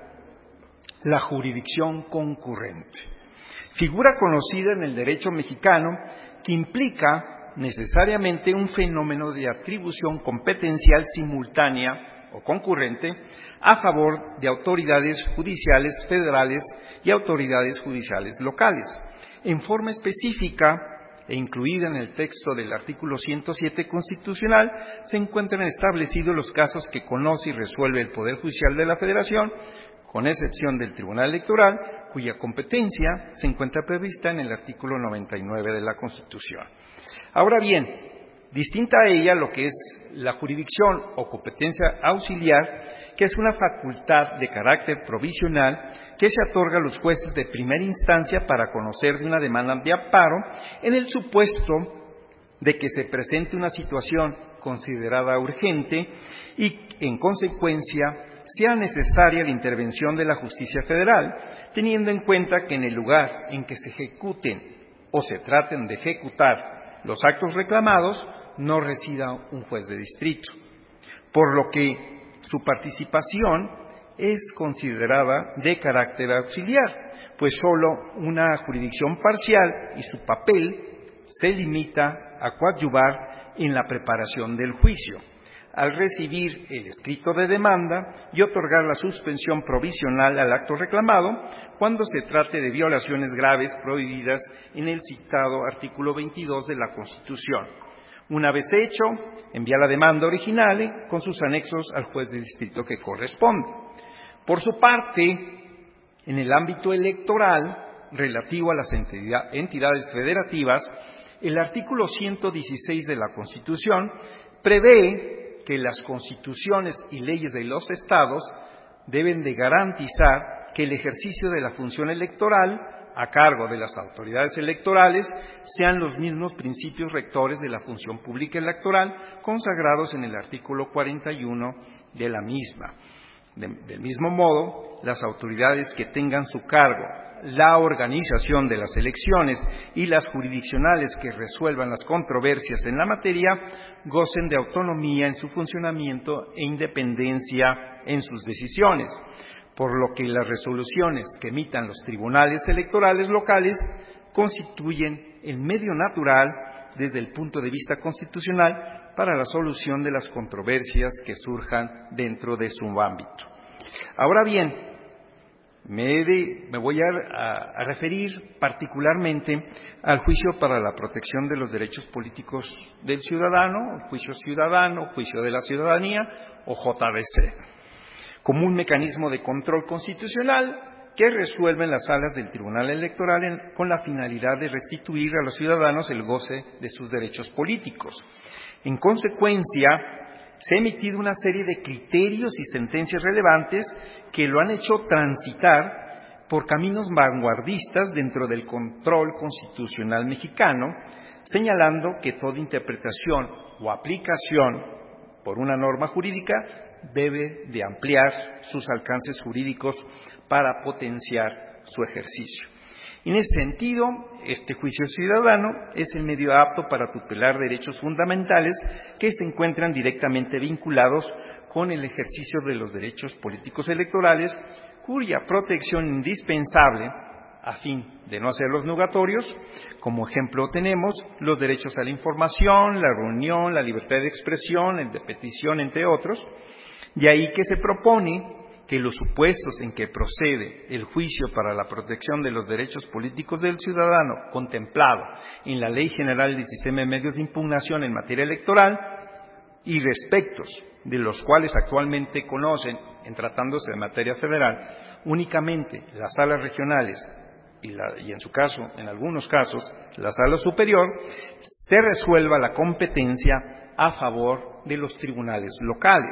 la jurisdicción concurrente, figura conocida en el derecho mexicano que implica necesariamente un fenómeno de atribución competencial simultánea o concurrente a favor de autoridades judiciales federales y autoridades judiciales locales. En forma específica e incluida en el texto del artículo ciento siete constitucional, se encuentran establecidos los casos que conoce y resuelve el Poder Judicial de la Federación, con excepción del Tribunal Electoral, cuya competencia se encuentra prevista en el artículo noventa y nueve de la Constitución. Ahora bien, distinta a ella lo que es la jurisdicción o competencia auxiliar, que es una facultad de carácter provisional que se otorga a los jueces de primera instancia para conocer de una demanda de amparo en el supuesto de que se presente una situación considerada urgente y, en consecuencia, sea necesaria la intervención de la justicia federal, teniendo en cuenta que en el lugar en que se ejecuten o se traten de ejecutar los actos reclamados no resida un juez de distrito, por lo que su participación es considerada de carácter auxiliar, pues solo una jurisdicción parcial y su papel se limita a coadyuvar en la preparación del juicio, al recibir el escrito de demanda y otorgar la suspensión provisional al acto reclamado cuando se trate de violaciones graves prohibidas en el citado artículo veintidós de la Constitución. Una vez hecho, envía la demanda original con sus anexos al juez de distrito que corresponde. Por su parte, en el ámbito electoral relativo a las entidades federativas, el artículo ciento dieciséis de la Constitución prevé que las constituciones y leyes de los estados deben de garantizar que el ejercicio de la función electoral a cargo de las autoridades electorales sean los mismos principios rectores de la función pública electoral consagrados en el artículo cuarenta y uno de la misma. De, del mismo modo, las autoridades que tengan su cargo la organización de las elecciones y las jurisdiccionales que resuelvan las controversias en la materia gocen de autonomía en su funcionamiento e independencia en sus decisiones, por lo que las resoluciones que emitan los tribunales electorales locales constituyen el medio natural desde el punto de vista constitucional para la solución de las controversias que surjan dentro de su ámbito. Ahora bien, me, de, me voy a, a referir particularmente al juicio para la protección de los derechos políticos del ciudadano, el juicio ciudadano, juicio de la ciudadanía o J D C, como un mecanismo de control constitucional que resuelve en las salas del Tribunal Electoral en, con la finalidad de restituir a los ciudadanos el goce de sus derechos políticos. En consecuencia, se ha emitido una serie de criterios y sentencias relevantes que lo han hecho transitar por caminos vanguardistas dentro del control constitucional mexicano, señalando que toda interpretación o aplicación por una norma jurídica debe de ampliar sus alcances jurídicos para potenciar su ejercicio. En ese sentido, este juicio ciudadano es el medio apto para tutelar derechos fundamentales que se encuentran directamente vinculados con el ejercicio de los derechos políticos electorales, cuya protección indispensable, a fin de no hacerlos nugatorios, como ejemplo tenemos los derechos a la información, la reunión, la libertad de expresión, el de petición, entre otros, y ahí que se propone que los supuestos en que procede el juicio para la protección de los derechos políticos del ciudadano contemplado en la Ley General del Sistema de Medios de Impugnación en materia electoral y respectos de los cuales actualmente conocen, en tratándose de materia federal, únicamente las salas regionales y, la, y en su caso, en algunos casos, la sala superior, se resuelva la competencia a favor de los tribunales locales,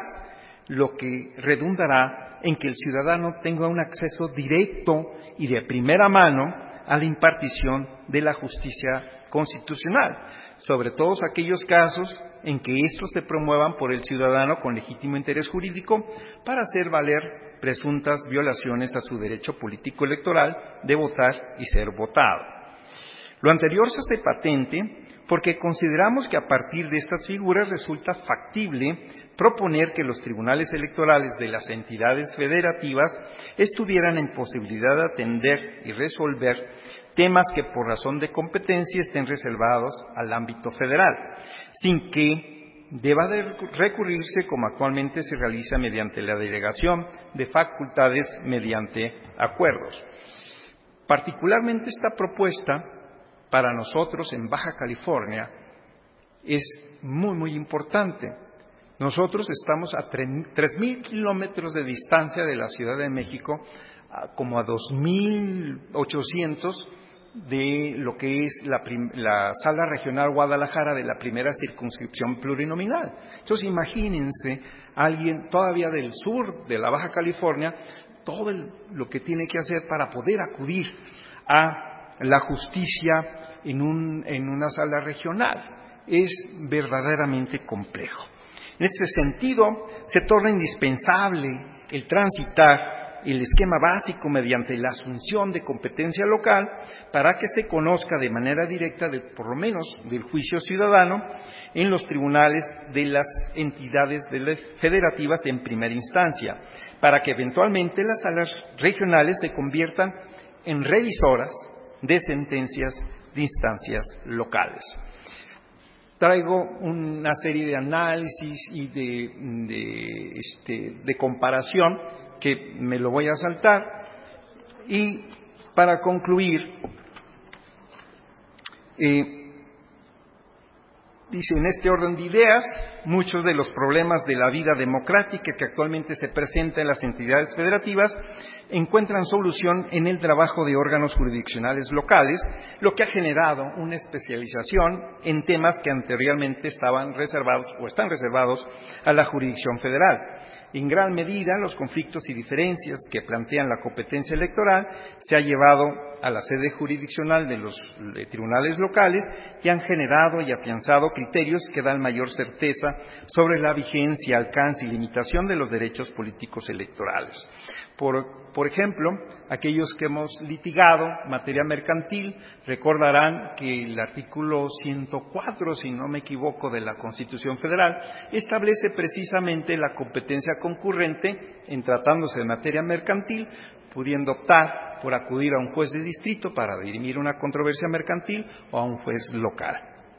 lo que redundará en que el ciudadano tenga un acceso directo y de primera mano a la impartición de la justicia constitucional, sobre todos aquellos casos en que estos se promuevan por el ciudadano con legítimo interés jurídico para hacer valer presuntas violaciones a su derecho político electoral de votar y ser votado. Lo anterior se hace patente porque consideramos que a partir de estas figuras resulta factible proponer que los tribunales electorales de las entidades federativas estuvieran en posibilidad de atender y resolver temas que por razón de competencia estén reservados al ámbito federal, sin que deba de recurrirse como actualmente se realiza mediante la delegación de facultades mediante acuerdos. Particularmente esta propuesta, para nosotros en Baja California, es muy, muy importante. Nosotros estamos a tres mil kilómetros de distancia de la Ciudad de México, como a dos mil ochocientos de lo que es la, prim- la Sala Regional Guadalajara de la primera circunscripción plurinominal. Entonces imagínense alguien todavía del sur de la Baja California, todo el, lo que tiene que hacer para poder acudir a la justicia en, un, en una sala regional. Es verdaderamente complejo. En este sentido, se torna indispensable el transitar el esquema básico mediante la asunción de competencia local para que se conozca de manera directa, de, por lo menos del juicio ciudadano, en los tribunales de las entidades federativas en primera instancia, para que eventualmente las salas regionales se conviertan en revisoras de sentencias de instancias locales. Traigo una serie de análisis y de, de, este, de comparación que me lo voy a saltar, y para concluir, eh, dice, en este orden de ideas, muchos de los problemas de la vida democrática que actualmente se presentan en las entidades federativas encuentran solución en el trabajo de órganos jurisdiccionales locales, lo que ha generado una especialización en temas que anteriormente estaban reservados o están reservados a la jurisdicción federal. En gran medida, los conflictos y diferencias que plantean la competencia electoral se ha llevado a la sede jurisdiccional de los de tribunales locales, que han generado y afianzado criterios que dan mayor certeza sobre la vigencia, alcance y limitación de los derechos políticos electorales. Por, por ejemplo, aquellos que hemos litigado materia mercantil recordarán que el artículo ciento cuatro, si no me equivoco, de la Constitución Federal establece precisamente la competencia concurrente en tratándose de materia mercantil, pudiendo optar por acudir a un juez de distrito para dirimir una controversia mercantil o a un juez local.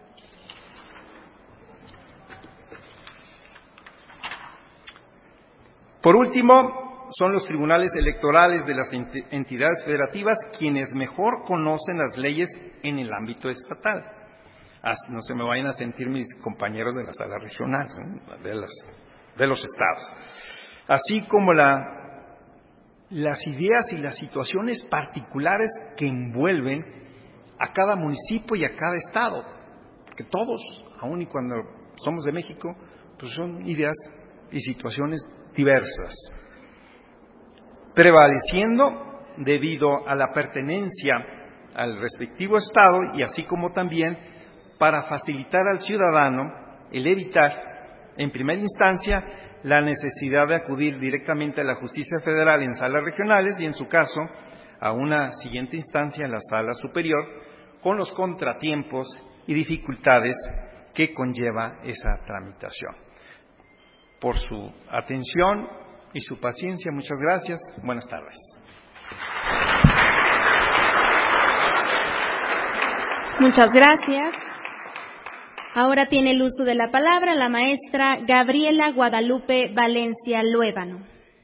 Por último, son los tribunales electorales de las entidades federativas quienes mejor conocen las leyes en el ámbito estatal. No se me vayan a sentir mis compañeros de las salas regionales, ¿eh? de, las, de los estados. Así como la, las ideas y las situaciones particulares que envuelven a cada municipio y a cada estado. Porque todos, aun y cuando somos de México, pues son ideas y situaciones diversas, prevaleciendo debido a la pertenencia al respectivo estado y así como también para facilitar al ciudadano el evitar, en primera instancia, la necesidad de acudir directamente a la justicia federal en salas regionales y, en su caso, a una siguiente instancia en la sala superior, con los contratiempos y dificultades que conlleva esa tramitación. Por su atención y su paciencia, muchas gracias. Buenas tardes. Muchas gracias. Ahora tiene el uso de la palabra la maestra Gabriela Guadalupe Valencia Luébano.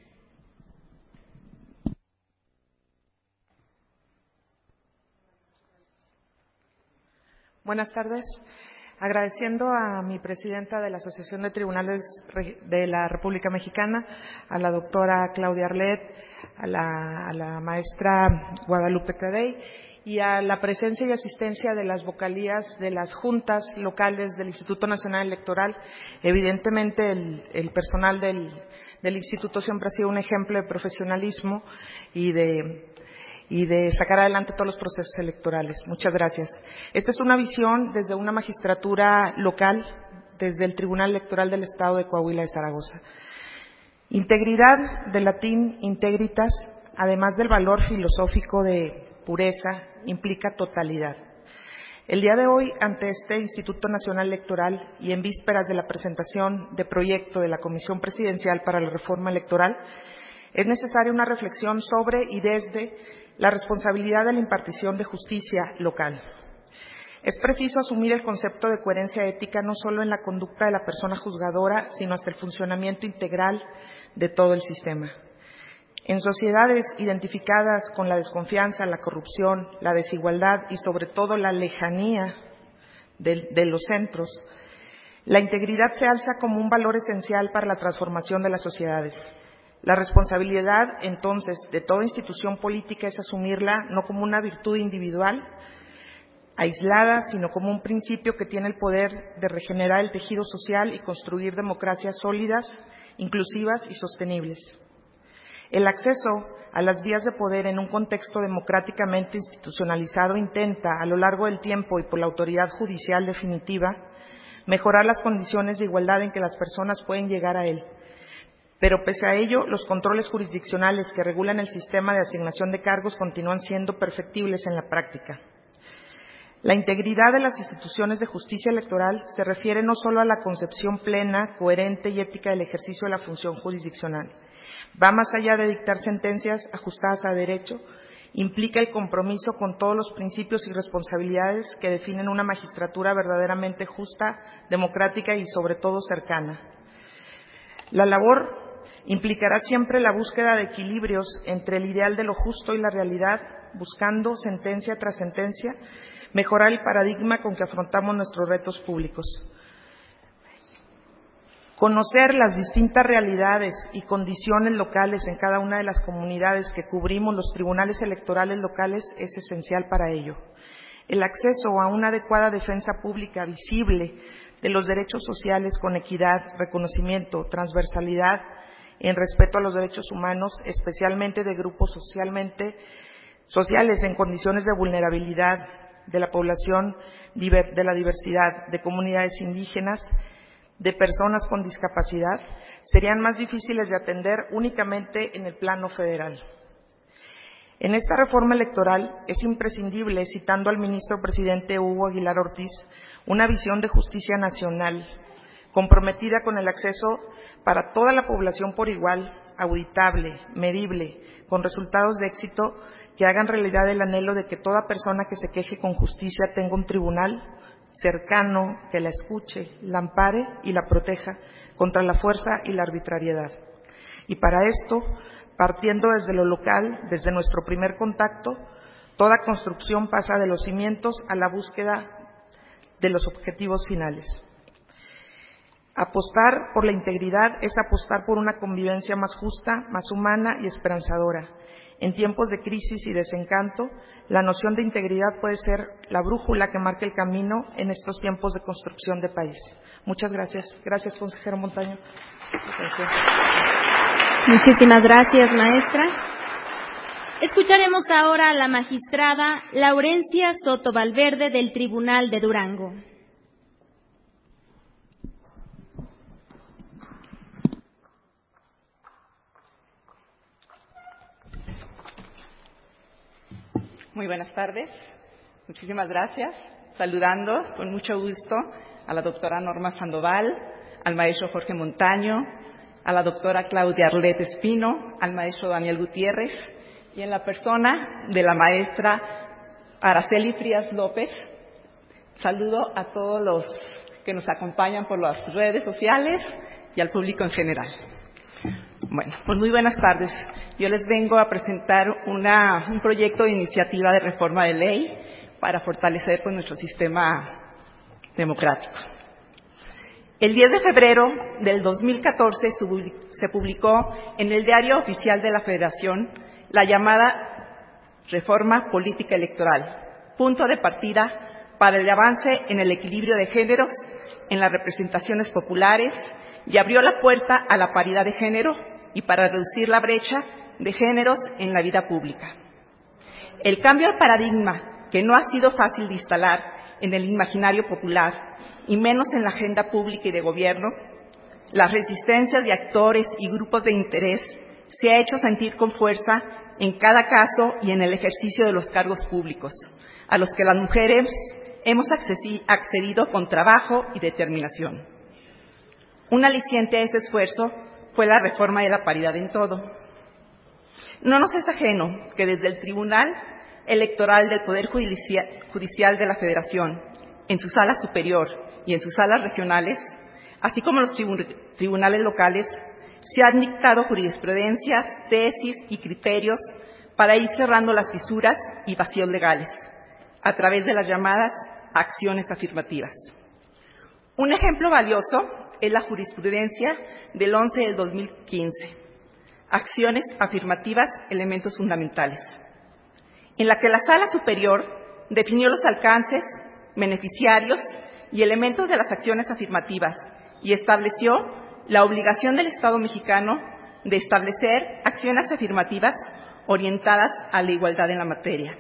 Buenas tardes. Agradeciendo a mi presidenta de la Asociación de Tribunales de la República Mexicana, a la doctora Claudia Arlet, a la, a la maestra Guadalupe Tadei y a la presencia y asistencia de las vocalías de las juntas locales del Instituto Nacional Electoral. Evidentemente el, el personal del, del instituto siempre ha sido un ejemplo de profesionalismo y de y de sacar adelante todos los procesos electorales. Muchas gracias. Esta es una visión desde una magistratura local, desde el Tribunal Electoral del Estado de Coahuila de Zaragoza. Integridad, del latín integritas, además del valor filosófico de pureza, implica totalidad. El día de hoy, ante este Instituto Nacional Electoral y en vísperas de la presentación de proyecto de la Comisión Presidencial para la Reforma Electoral, es necesaria una reflexión sobre y desde la responsabilidad de la impartición de justicia local. Es preciso asumir el concepto de coherencia ética no solo en la conducta de la persona juzgadora, sino hasta el funcionamiento integral de todo el sistema. En sociedades identificadas con la desconfianza, la corrupción, la desigualdad y sobre todo la lejanía de, de los centros, la integridad se alza como un valor esencial para la transformación de las sociedades. La responsabilidad, entonces, de toda institución política es asumirla no como una virtud individual, aislada, sino como un principio que tiene el poder de regenerar el tejido social y construir democracias sólidas, inclusivas y sostenibles. El acceso a las vías de poder en un contexto democráticamente institucionalizado intenta, a lo largo del tiempo y por la autoridad judicial definitiva, mejorar las condiciones de igualdad en que las personas pueden llegar a él. Pero pese a ello, los controles jurisdiccionales que regulan el sistema de asignación de cargos continúan siendo perfectibles en la práctica. La integridad de las instituciones de justicia electoral se refiere no solo a la concepción plena, coherente y ética del ejercicio de la función jurisdiccional. Va más allá de dictar sentencias ajustadas a derecho, implica el compromiso con todos los principios y responsabilidades que definen una magistratura verdaderamente justa, democrática y sobre todo cercana. La labor implicará siempre la búsqueda de equilibrios entre el ideal de lo justo y la realidad, buscando, sentencia tras sentencia, mejorar el paradigma con que afrontamos nuestros retos públicos. Conocer las distintas realidades y condiciones locales en cada una de las comunidades que cubrimos los tribunales electorales locales es esencial para ello. El acceso a una adecuada defensa pública visible de los derechos sociales con equidad, reconocimiento, transversalidad, en respeto a los derechos humanos, especialmente de grupos socialmente sociales en condiciones de vulnerabilidad, de la población, de la diversidad, de comunidades indígenas, de personas con discapacidad, serían más difíciles de atender únicamente en el plano federal. En esta reforma electoral es imprescindible, citando al ministro presidente Hugo Aguilar Ortiz, una visión de justicia nacional, comprometida con el acceso para toda la población por igual, auditable, medible, con resultados de éxito que hagan realidad el anhelo de que toda persona que se queje con justicia tenga un tribunal cercano que la escuche, la ampare y la proteja contra la fuerza y la arbitrariedad. Y para esto, partiendo desde lo local, desde nuestro primer contacto, toda construcción pasa de los cimientos a la búsqueda de los objetivos finales. Apostar por la integridad es apostar por una convivencia más justa, más humana y esperanzadora. En tiempos de crisis y desencanto, la noción de integridad puede ser la brújula que marque el camino en estos tiempos de construcción de país. Muchas gracias. Gracias, consejero Montaño. Gracias. Muchísimas gracias, maestra. Escucharemos ahora a la magistrada Laurencia Soto Valverde del Tribunal de Durango. Muy buenas tardes. Muchísimas gracias. Saludando con mucho gusto a la doctora Norma Sandoval, al maestro Jorge Montaño, a la doctora Claudia Arlet Espino, al maestro Daniel Gutiérrez y en la persona de la maestra Araceli Frías López. Saludo a todos los que nos acompañan por las redes sociales y al público en general. Bueno, pues muy buenas tardes. Yo les vengo a presentar una, un proyecto de iniciativa de reforma de ley para fortalecer pues, nuestro sistema democrático. El diez de febrero del dos mil catorce se publicó en el Diario Oficial de la Federación la llamada Reforma Política Electoral, punto de partida para el avance en el equilibrio de géneros en las representaciones populares y abrió la puerta a la paridad de género y para reducir la brecha de géneros en la vida pública. El cambio de paradigma, que no ha sido fácil de instalar en el imaginario popular y menos en la agenda pública y de gobierno, las resistencias de actores y grupos de interés se ha hecho sentir con fuerza en cada caso y en el ejercicio de los cargos públicos, a los que las mujeres hemos accedido con trabajo y determinación. Un aliciente a ese esfuerzo fue la reforma de la paridad en todo. No nos es ajeno que desde el Tribunal Electoral del Poder Judicial de la Federación, en su sala superior y en sus salas regionales, así como los tribunales locales, se han dictado jurisprudencias, tesis y criterios para ir cerrando las fisuras y vacíos legales, a través de las llamadas acciones afirmativas. Un ejemplo valioso es la jurisprudencia del once del dos mil quince, acciones afirmativas, elementos fundamentales, en la que la Sala Superior definió los alcances, beneficiarios y elementos de las acciones afirmativas y estableció la obligación del Estado mexicano de establecer acciones afirmativas orientadas a la igualdad en la materia.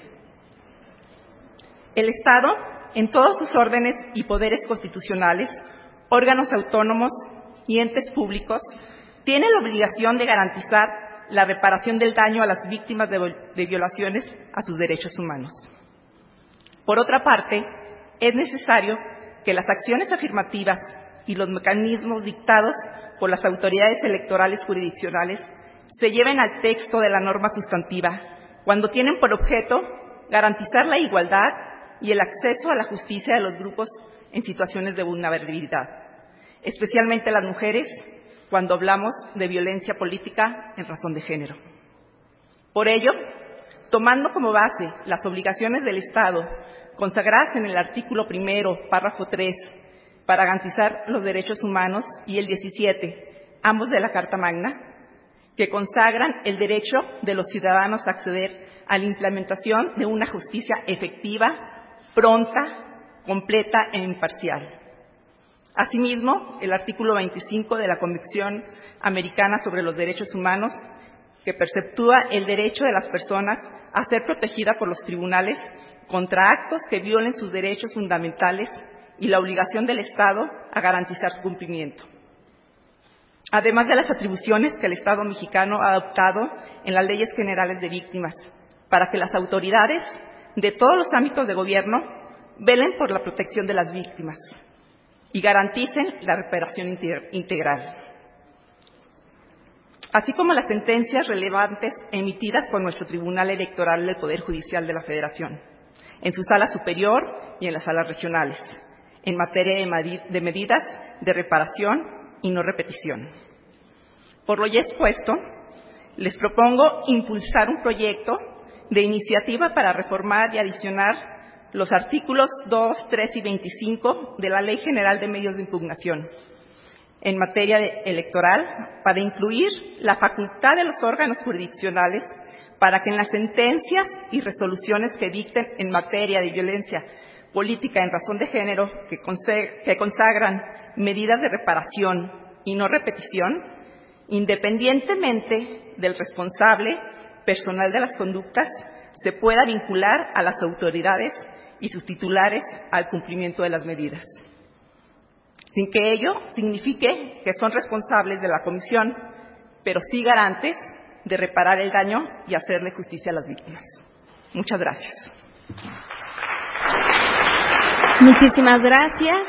El Estado, en todos sus órdenes y poderes constitucionales, órganos autónomos y entes públicos, tiene la obligación de garantizar la reparación del daño a las víctimas de, de violaciones a sus derechos humanos. Por otra parte, es necesario que las acciones afirmativas y los mecanismos dictados por las autoridades electorales jurisdiccionales se lleven al texto de la norma sustantiva cuando tienen por objeto garantizar la igualdad y el acceso a la justicia de los grupos en situaciones de vulnerabilidad, especialmente las mujeres, cuando hablamos de violencia política en razón de género. Por ello, tomando como base las obligaciones del Estado consagradas en el artículo primero, párrafo tres, para garantizar los derechos humanos, y el diecisiete, ambos de la Carta Magna, que consagran el derecho de los ciudadanos a acceder a la implementación de una justicia efectiva, pronta, completa e imparcial. Asimismo, el artículo veinticinco de la Convención Americana sobre los Derechos Humanos, que perceptúa el derecho de las personas a ser protegidas por los tribunales contra actos que violen sus derechos fundamentales y la obligación del Estado a garantizar su cumplimiento. Además de las atribuciones que el Estado mexicano ha adoptado en las leyes generales de víctimas, para que las autoridades de todos los ámbitos de gobierno velen por la protección de las víctimas y garanticen la reparación integral, así como las sentencias relevantes emitidas por nuestro Tribunal Electoral del Poder Judicial de la Federación, en su sala superior y en las salas regionales, en materia de medidas de reparación y no repetición. Por lo ya expuesto, les propongo impulsar un proyecto de iniciativa para reformar y adicionar los artículos dos, tres y veinticinco de la Ley General de Medios de Impugnación en materia de electoral, para incluir la facultad de los órganos jurisdiccionales para que en las sentencias y resoluciones que dicten en materia de violencia política en razón de género, que, que consagran medidas de reparación y no repetición, independientemente del responsable personal de las conductas, se pueda vincular a las autoridades y sus titulares al cumplimiento de las medidas, sin que ello signifique que son responsables de la comisión, pero sí garantes de reparar el daño y hacerle justicia a las víctimas. Muchas gracias. Muchísimas gracias.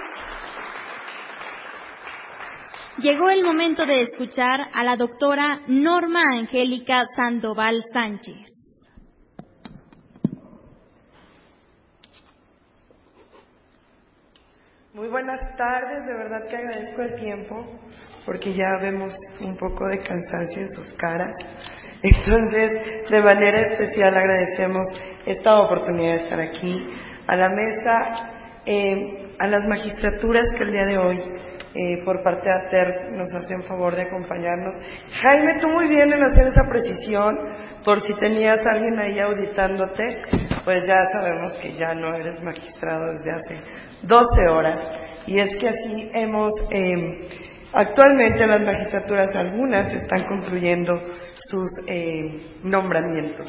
Llegó el momento de escuchar a la doctora Norma Angélica Sandoval Sánchez. Muy buenas tardes, de verdad que agradezco el tiempo, porque ya vemos un poco de cansancio en sus caras. Entonces, de manera especial agradecemos esta oportunidad de estar aquí, a la mesa, eh, a las magistraturas que el día de hoy, eh, por parte de A T E R, nos hacen favor de acompañarnos. Jaime, tú muy bien en hacer esa precisión, por si tenías a alguien ahí auditándote, pues ya sabemos que ya no eres magistrado desde hace doce horas, y es que así hemos, eh, actualmente las magistraturas, algunas están concluyendo sus eh, nombramientos.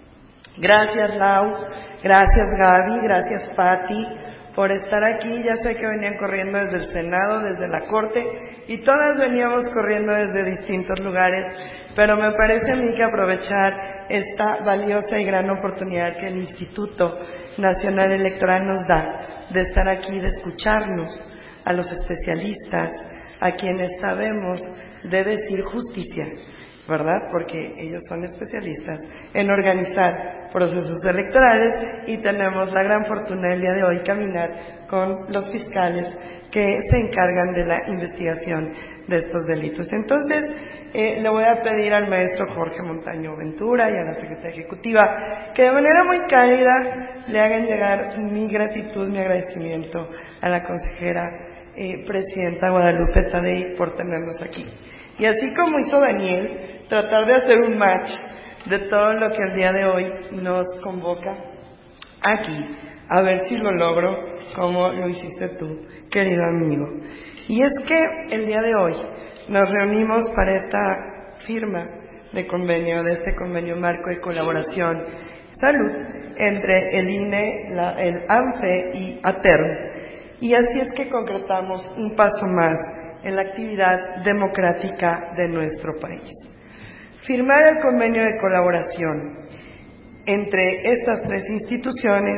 Gracias Lau, gracias Gaby, gracias Patti por estar aquí. Ya sé que venían corriendo desde el Senado, desde la Corte, y todas veníamos corriendo desde distintos lugares, pero me parece a mí que aprovechar esta valiosa y gran oportunidad que el Instituto Nacional Electoral nos da de estar aquí, de escucharnos a los especialistas, a quienes sabemos de decir justicia, ¿verdad? Porque ellos son especialistas en organizar procesos electorales, y tenemos la gran fortuna el día de hoy caminar con los fiscales que se encargan de la investigación de estos delitos. Entonces, eh, le voy a pedir al maestro Jorge Montaño Ventura y a la secretaria ejecutiva que de manera muy cálida le hagan llegar mi gratitud, mi agradecimiento a la consejera eh, presidenta Guadalupe Tadei por tenernos aquí. Y así como hizo Daniel, tratar de hacer un match de todo lo que el día de hoy nos convoca aquí, a ver si lo logro como lo hiciste tú, querido amigo. Y es que el día de hoy nos reunimos para esta firma de convenio, de este convenio marco de colaboración salud entre el I N E, la, el ANFE y A T E R, y así es que concretamos un paso más en la actividad democrática de nuestro país. Firmar el convenio de colaboración entre estas tres instituciones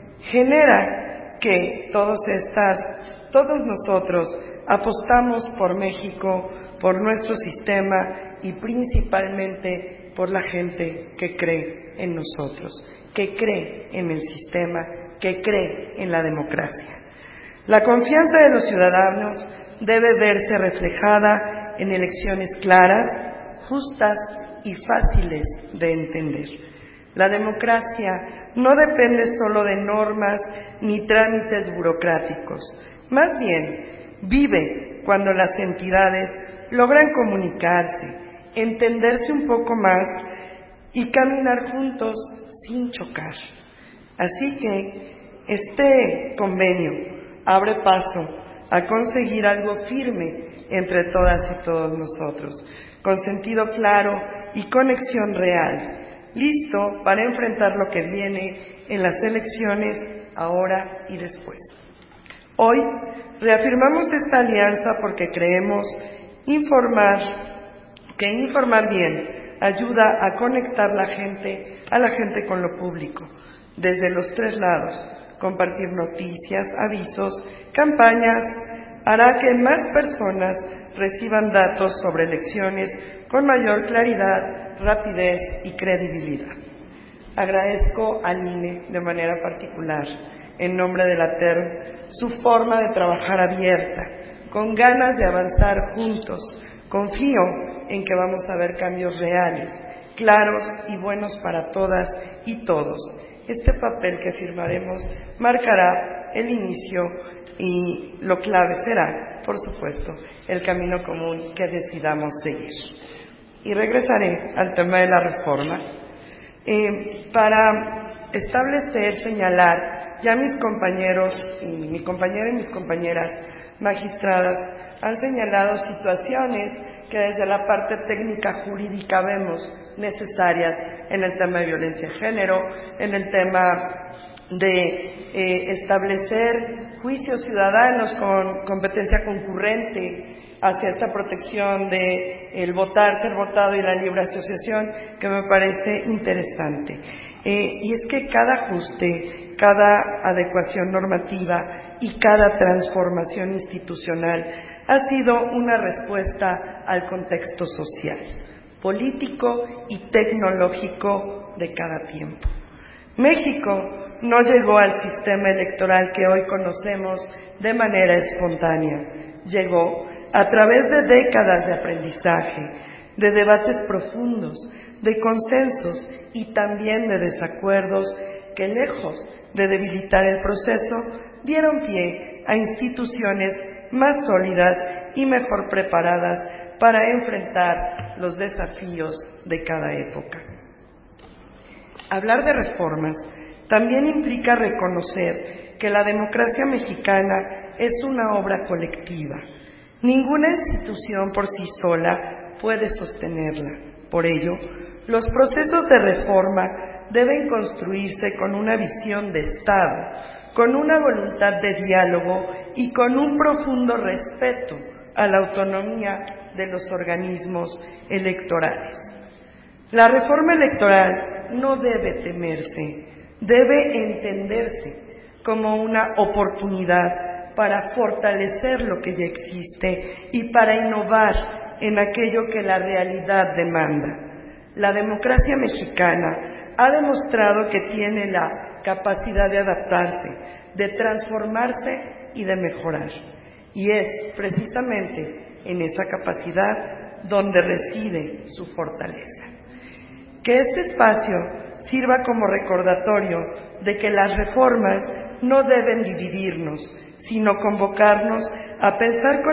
genera que todos estas, todos nosotros apostamos por México, por nuestro sistema y principalmente por la gente que cree en nosotros, que cree en el sistema, que cree en la democracia. La confianza de los ciudadanos debe verse reflejada en elecciones claras, justas y fáciles de entender. La democracia no depende solo de normas ni trámites burocráticos, más bien vive cuando las entidades logran comunicarse, entenderse un poco más y caminar juntos sin chocar. Así que este convenio abre paso a conseguir algo firme entre todas y todos nosotros, con sentido claro y conexión real, listo para enfrentar lo que viene en las elecciones ahora y después. Hoy reafirmamos esta alianza porque creemos informar, que informar bien ayuda a conectar la gente, a la gente con lo público, desde los tres lados. Compartir noticias, avisos, campañas, hará que más personas reciban datos sobre elecciones con mayor claridad, rapidez y credibilidad. Agradezco al I N E de manera particular, en nombre de la T E R, su forma de trabajar abierta, con ganas de avanzar juntos. Confío en que vamos a ver cambios reales, claros y buenos para todas y todos. Este papel que firmaremos marcará el inicio y lo clave será, por supuesto, el camino común que decidamos seguir. Y regresaré al tema de la reforma eh, para establecer, señalar, ya mis compañeros y mi compañera y mis compañeras magistradas han señalado situaciones que desde la parte técnica jurídica vemos necesarias en el tema de violencia de género, en el tema de eh, establecer juicios ciudadanos con competencia concurrente hacia esta protección de el votar, ser votado y la libre asociación, que me parece interesante. Eh, y es que cada ajuste, cada adecuación normativa y cada transformación institucional ha sido una respuesta al contexto social, político y tecnológico de cada tiempo. México no llegó al sistema electoral que hoy conocemos de manera espontánea. Llegó a través de décadas de aprendizaje, de debates profundos, de consensos y también de desacuerdos que, lejos de debilitar el proceso, dieron pie a instituciones más sólidas y mejor preparadas para enfrentar los desafíos de cada época. Hablar de reformas también implica reconocer que la democracia mexicana es una obra colectiva. Ninguna institución por sí sola puede sostenerla. Por ello, los procesos de reforma deben construirse con una visión de Estado, con una voluntad de diálogo y con un profundo respeto a la autonomía de los organismos electorales. La reforma electoral no debe temerse, debe entenderse como una oportunidad para fortalecer lo que ya existe y para innovar en aquello que la realidad demanda. La democracia mexicana ha demostrado que tiene la capacidad de adaptarse, de transformarse y de mejorar. Y es precisamente en esa capacidad donde reside su fortaleza. Que este espacio sirva como recordatorio de que las reformas no deben dividirnos, sino convocarnos a pensar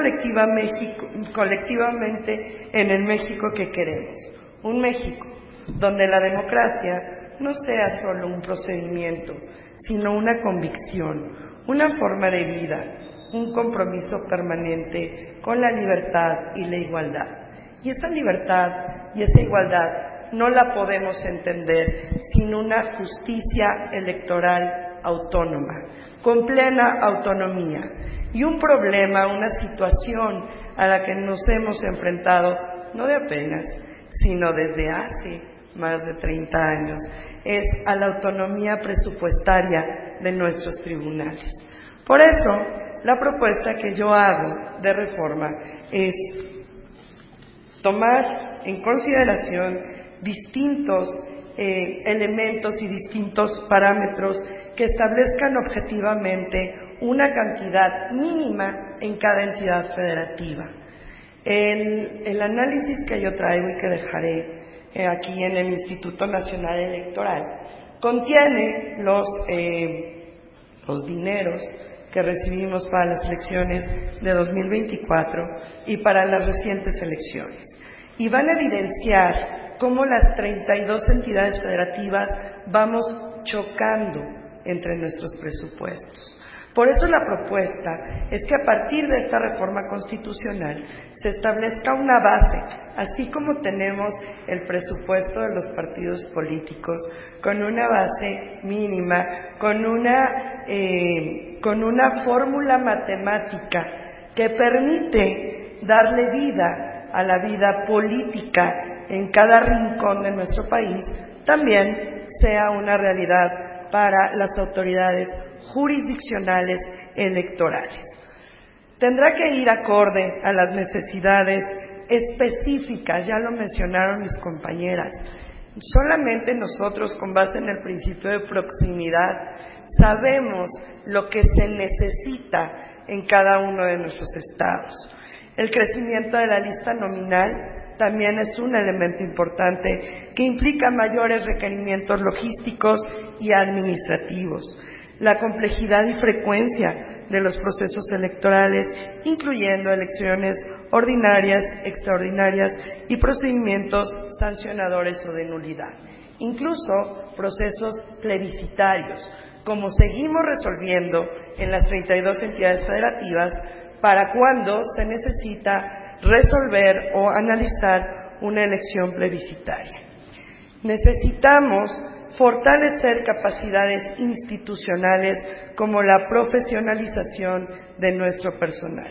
colectivamente en el México que queremos. Un México donde la democracia no sea solo un procedimiento, sino una convicción, una forma de vida, un compromiso permanente con la libertad y la igualdad. Y esa libertad y esa igualdad no la podemos entender sin una justicia electoral autónoma, con plena autonomía. Y un problema, una situación a la que nos hemos enfrentado no de apenas, sino desde hace más de treinta años, es a la autonomía presupuestaria de nuestros tribunales. Por eso, la propuesta que yo hago de reforma es tomar en consideración distintos eh, elementos y distintos parámetros que establezcan objetivamente una cantidad mínima en cada entidad federativa. El, el análisis que yo traigo y que dejaré eh, aquí en el Instituto Nacional Electoral contiene los, eh, los dineros que recibimos para las elecciones de dos mil veinticuatro y para las recientes elecciones. Y van a evidenciar cómo las treinta y dos entidades federativas vamos chocando entre nuestros presupuestos. Por eso la propuesta es que a partir de esta reforma constitucional se establezca una base, así como tenemos el presupuesto de los partidos políticos, con una base mínima, con una, eh, con una fórmula matemática que permite darle vida a la vida política en cada rincón de nuestro país, también sea una realidad para las autoridades jurisdiccionales electorales. Tendrá que ir acorde a las necesidades específicas, ya lo mencionaron mis compañeras. Solamente nosotros, con base en el principio de proximidad, sabemos lo que se necesita en cada uno de nuestros estados. El crecimiento de la lista nominal también es un elemento importante que implica mayores requerimientos logísticos y administrativos. La complejidad y frecuencia de los procesos electorales, incluyendo elecciones ordinarias, extraordinarias y procedimientos sancionadores o de nulidad. Incluso procesos plebiscitarios, como seguimos resolviendo en las treinta y dos entidades federativas, para cuando se necesita resolver o analizar una elección plebiscitaria. Necesitamos fortalecer capacidades institucionales como la profesionalización de nuestro personal.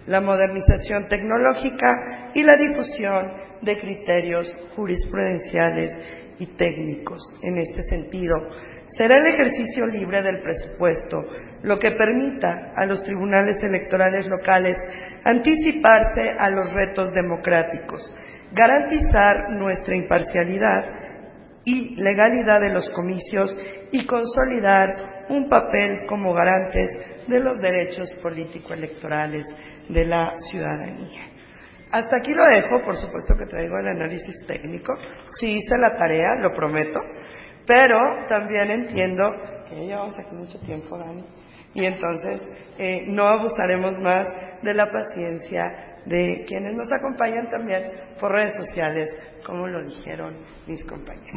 la modernización tecnológica y la difusión de criterios jurisprudenciales y técnicos. En este sentido, será el ejercicio libre del presupuesto lo que permita a los tribunales electorales locales anticiparse a los retos democráticos, garantizar nuestra imparcialidad y legalidad de los comicios y consolidar un papel como garantes de los derechos político-electorales de la ciudadanía. Hasta aquí lo dejo, por supuesto que traigo el análisis técnico, sí hice la tarea, lo prometo, pero también entiendo que ya llevamos aquí mucho tiempo, Dani, y entonces eh, no abusaremos más de la paciencia de quienes nos acompañan también por redes sociales, como lo dijeron mis compañeros.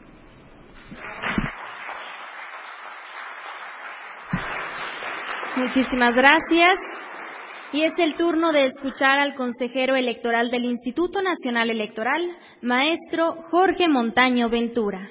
Muchísimas gracias. Y es el turno de escuchar al consejero electoral del Instituto Nacional Electoral, maestro Jorge Montaño Ventura.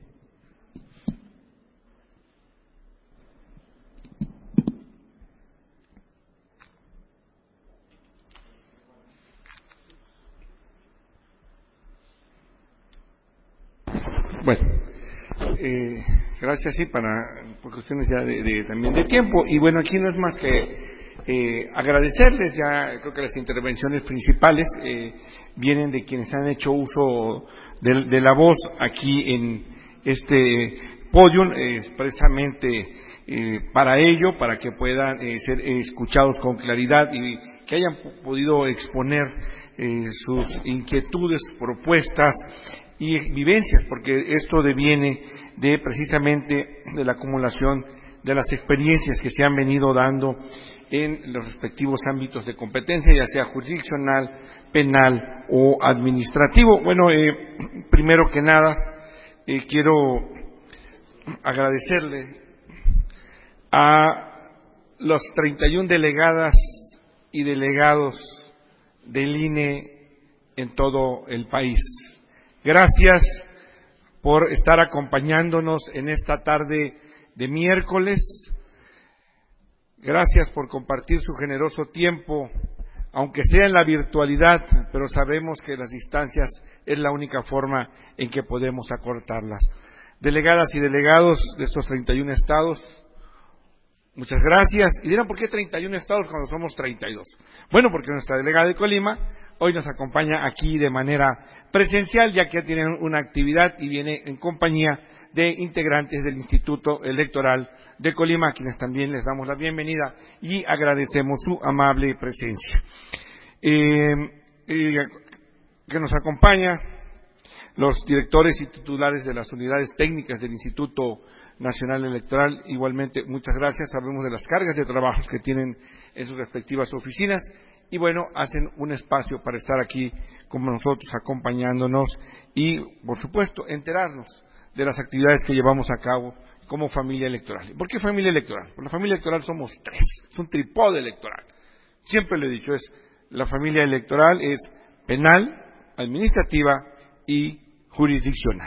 Bueno, eh, gracias, sí, para, por cuestiones ya de, de, también de tiempo. Y bueno, aquí no es más que eh, agradecerles, ya creo que las intervenciones principales eh, vienen de quienes han hecho uso de, de la voz aquí en este podium, eh, expresamente eh, para ello, para que puedan eh, ser escuchados con claridad y que hayan podido exponer eh, sus inquietudes, propuestas y vivencias, porque esto deviene de precisamente de la acumulación de las experiencias que se han venido dando en los respectivos ámbitos de competencia, ya sea jurisdiccional, penal o administrativo. Bueno, eh, primero que nada, eh, quiero agradecerle a los treinta y una delegadas y delegados del I N E en todo el país. Gracias por estar acompañándonos en esta tarde de miércoles. Gracias por compartir su generoso tiempo, aunque sea en la virtualidad, pero sabemos que las distancias es la única forma en que podemos acortarlas. Delegadas y delegados de estos treinta y un estados, muchas gracias. Y dirán, ¿por qué treinta y un estados cuando somos treinta y dos? Bueno, porque nuestra delegada de Colima hoy nos acompaña aquí de manera presencial, ya que tienen una actividad y viene en compañía de integrantes del Instituto Electoral de Colima, a quienes también les damos la bienvenida y agradecemos su amable presencia. Eh, eh, que nos acompaña los directores y titulares de las unidades técnicas del Instituto Nacional Electoral, igualmente muchas gracias, sabemos de las cargas de trabajos que tienen en sus respectivas oficinas y bueno, hacen un espacio para estar aquí como nosotros acompañándonos y por supuesto enterarnos de las actividades que llevamos a cabo como familia electoral. ¿Por qué familia electoral? Porque la familia electoral somos tres, es un trípode electoral. Siempre lo he dicho, es la familia electoral es penal, administrativa y jurisdiccional.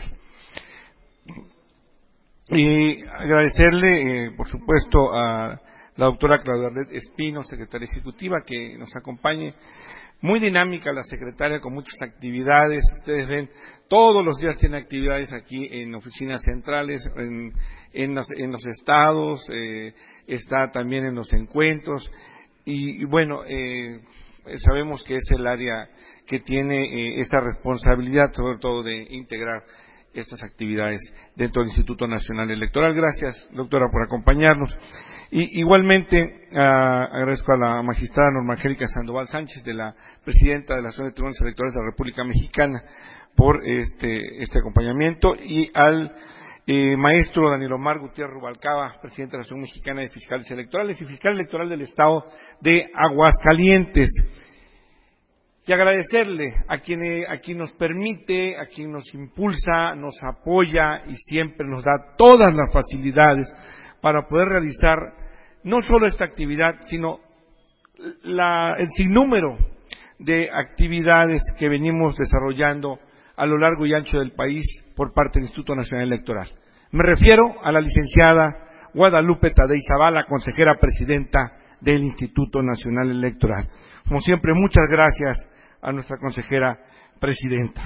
Y agradecerle, eh, por supuesto, a la doctora Claudia Arlet Espino, secretaria ejecutiva, que nos acompañe. Muy dinámica la secretaria, con muchas actividades. Ustedes ven, todos los días tiene actividades aquí en oficinas centrales, en, en, los, en los estados, eh, está también en los encuentros. Y, y bueno, eh, sabemos que es el área que tiene eh, esa responsabilidad, sobre todo de integrar estas actividades dentro del Instituto Nacional Electoral. Gracias, doctora, por acompañarnos. Y igualmente uh, agradezco a la magistrada Norma Angélica Sandoval Sánchez, de la presidenta de la Asociación de Tribunales Electorales de la República Mexicana, por este, este acompañamiento, y al eh, maestro Daniel Omar Gutiérrez Rubalcaba, presidente de la Asociación Mexicana de Fiscales Electorales y fiscal electoral del Estado de Aguascalientes. Y agradecerle a quien, a quien nos permite, a quien nos impulsa, nos apoya y siempre nos da todas las facilidades para poder realizar no solo esta actividad, sino la, el sinnúmero de actividades que venimos desarrollando a lo largo y ancho del país por parte del Instituto Nacional Electoral. Me refiero a la licenciada Guadalupe Tadei Zavala, consejera presidenta del Instituto Nacional Electoral. Como siempre, muchas gracias a nuestra consejera presidenta.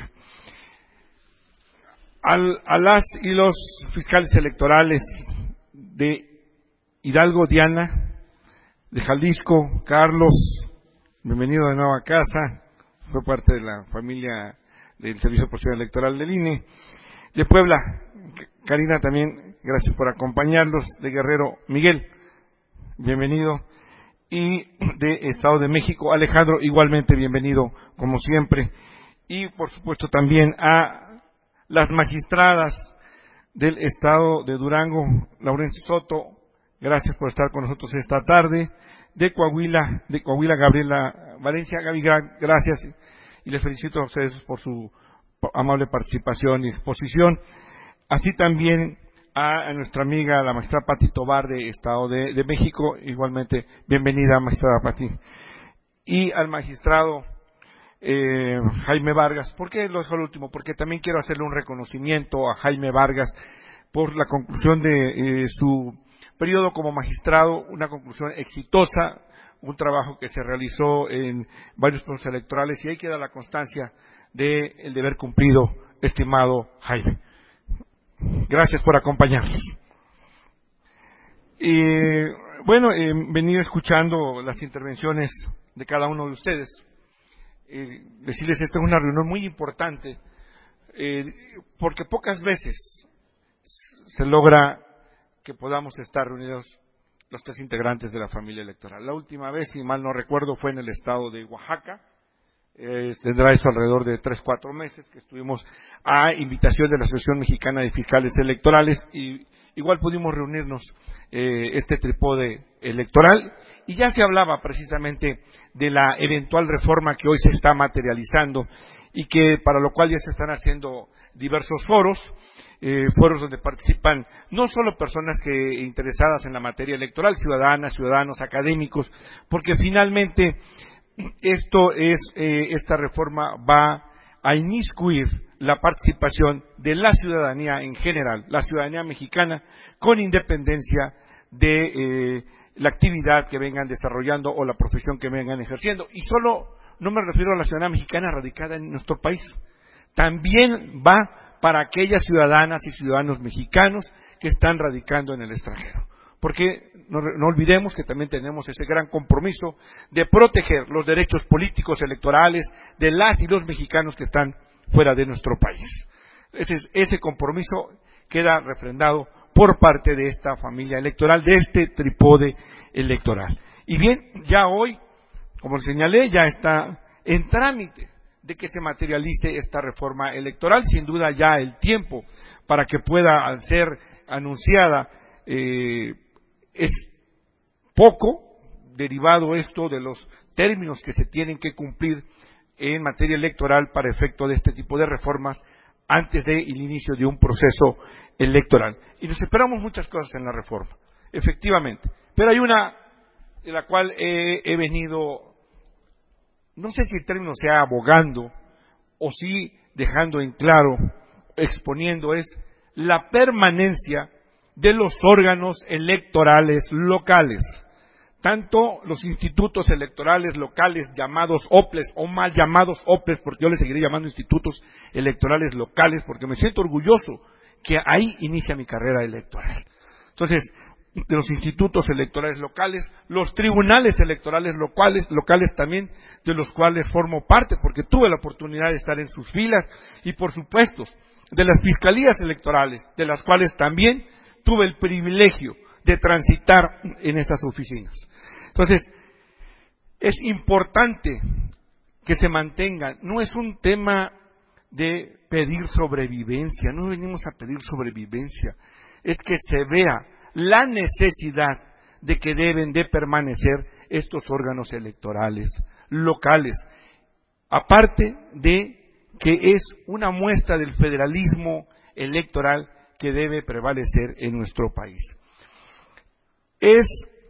Al, a las y los fiscales electorales de Hidalgo, Diana, de Jalisco, Carlos, bienvenido de nuevo a casa, fue parte de la familia del Servicio Profesional Electoral del I N E. De Puebla, Karina, también gracias por acompañarnos. De Guerrero, Miguel, bienvenido. Y de Estado de México, Alejandro, igualmente bienvenido, como siempre. Y por supuesto también a las magistradas del Estado de Durango, Laurencia Soto, gracias por estar con nosotros esta tarde. De Coahuila, de Coahuila, Gabriela Valencia, Gaby, gracias, y les felicito a ustedes por su amable participación y exposición. Así también a, a nuestra amiga, la magistrada Pati Tobar, de Estado de, de México, igualmente bienvenida, magistrada Pati. Y al magistrado eh, Jaime Vargas. ¿Por qué lo dejo al último? Porque también quiero hacerle un reconocimiento a Jaime Vargas por la conclusión de eh, su periodo como magistrado, una conclusión exitosa, un trabajo que se realizó en varios procesos electorales, y ahí queda la constancia del deber cumplido, estimado Jaime. Gracias por acompañarnos. Y bueno, he eh, venido escuchando las intervenciones de cada uno de ustedes. Eh, decirles que esta es una reunión muy importante, eh, porque pocas veces se logra que podamos estar reunidos los tres integrantes de la familia electoral. La última vez, si mal no recuerdo, fue en el estado de Oaxaca. Eh, tendrá eso alrededor de tres, cuatro meses, que estuvimos a invitación de la Asociación Mexicana de Fiscales Electorales, y igual pudimos reunirnos eh, este trípode electoral, y ya se hablaba precisamente de la eventual reforma que hoy se está materializando, y que para lo cual ya se están haciendo diversos foros, eh, foros donde participan no solo personas que interesadas en la materia electoral, ciudadanas, ciudadanos, académicos, porque finalmente esto es, eh, esta reforma va a inmiscuir la participación de la ciudadanía en general, la ciudadanía mexicana, con independencia de eh, la actividad que vengan desarrollando o la profesión que vengan ejerciendo. Y solo no me refiero a la ciudadanía mexicana radicada en nuestro país, también va para aquellas ciudadanas y ciudadanos mexicanos que están radicando en el extranjero. Porque no, no olvidemos que también tenemos ese gran compromiso de proteger los derechos políticos electorales de las y los mexicanos que están fuera de nuestro país. Ese, ese compromiso queda refrendado por parte de esta familia electoral, de este trípode electoral. Y bien, ya hoy, como señalé, ya está en trámite de que se materialice esta reforma electoral. Sin duda ya el tiempo para que pueda ser anunciada eh, es poco, derivado esto de los términos que se tienen que cumplir en materia electoral para efecto de este tipo de reformas antes del inicio de un proceso electoral. Y nos esperamos muchas cosas en la reforma, efectivamente. Pero hay una de la cual he, he venido, no sé si el término sea abogando o sí dejando en claro, exponiendo, es la permanencia de los órganos electorales locales, tanto los institutos electorales locales llamados O P L E S o mal llamados O P L E S, porque yo les seguiré llamando institutos electorales locales, porque me siento orgulloso que ahí inicia mi carrera electoral. Entonces, de los institutos electorales locales, los tribunales electorales locales, locales también, de los cuales formo parte, porque tuve la oportunidad de estar en sus filas, y por supuesto, de las fiscalías electorales, de las cuales también tuve el privilegio de transitar en esas oficinas. Entonces, es importante que se mantengan. No es un tema de pedir sobrevivencia, no venimos a pedir sobrevivencia, es que se vea la necesidad de que deben de permanecer estos órganos electorales locales, aparte de que es una muestra del federalismo electoral que debe prevalecer en nuestro país. Es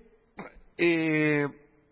eh,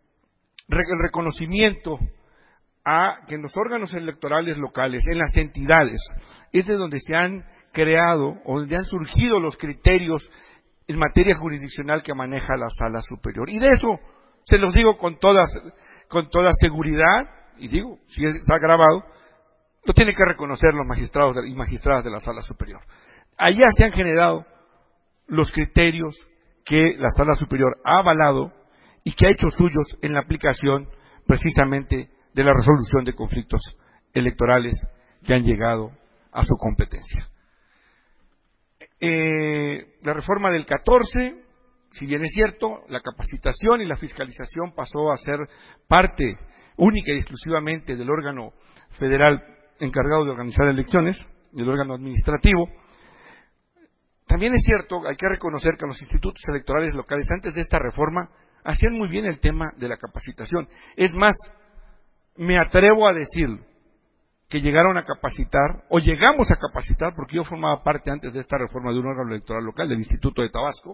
el reconocimiento a que en los órganos electorales locales, en las entidades, es de donde se han creado o donde han surgido los criterios en materia jurisdiccional que maneja la Sala Superior. Y de eso se los digo con toda, con toda seguridad, y digo, si está grabado, lo tienen que reconocer los magistrados y magistradas de la Sala Superior. Allá se han generado los criterios que la Sala Superior ha avalado y que ha hecho suyos en la aplicación precisamente de la resolución de conflictos electorales que han llegado a su competencia. Eh, la reforma del catorce, si bien es cierto, la capacitación y la fiscalización pasó a ser parte única y exclusivamente del órgano federal encargado de organizar elecciones, del órgano administrativo. También es cierto, hay que reconocer que los institutos electorales locales antes de esta reforma hacían muy bien el tema de la capacitación. Es más, me atrevo a decir que llegaron a capacitar, o llegamos a capacitar, porque yo formaba parte antes de esta reforma de un órgano electoral local, del Instituto de Tabasco,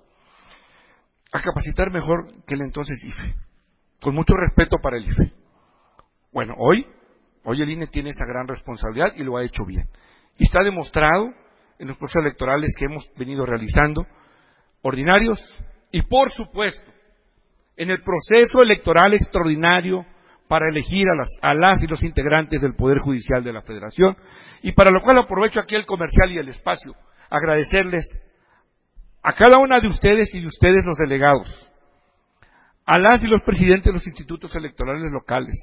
a capacitar mejor que el entonces I F E, con mucho respeto para el I F E. Bueno, hoy, hoy el I N E tiene esa gran responsabilidad y lo ha hecho bien. Y está demostrado en los procesos electorales que hemos venido realizando, ordinarios, y por supuesto, en el proceso electoral extraordinario para elegir a las, a las y los integrantes del Poder Judicial de la Federación, y para lo cual aprovecho aquí el comercial y el espacio, agradecerles a cada una de ustedes y de ustedes los delegados, a las y los presidentes de los institutos electorales locales,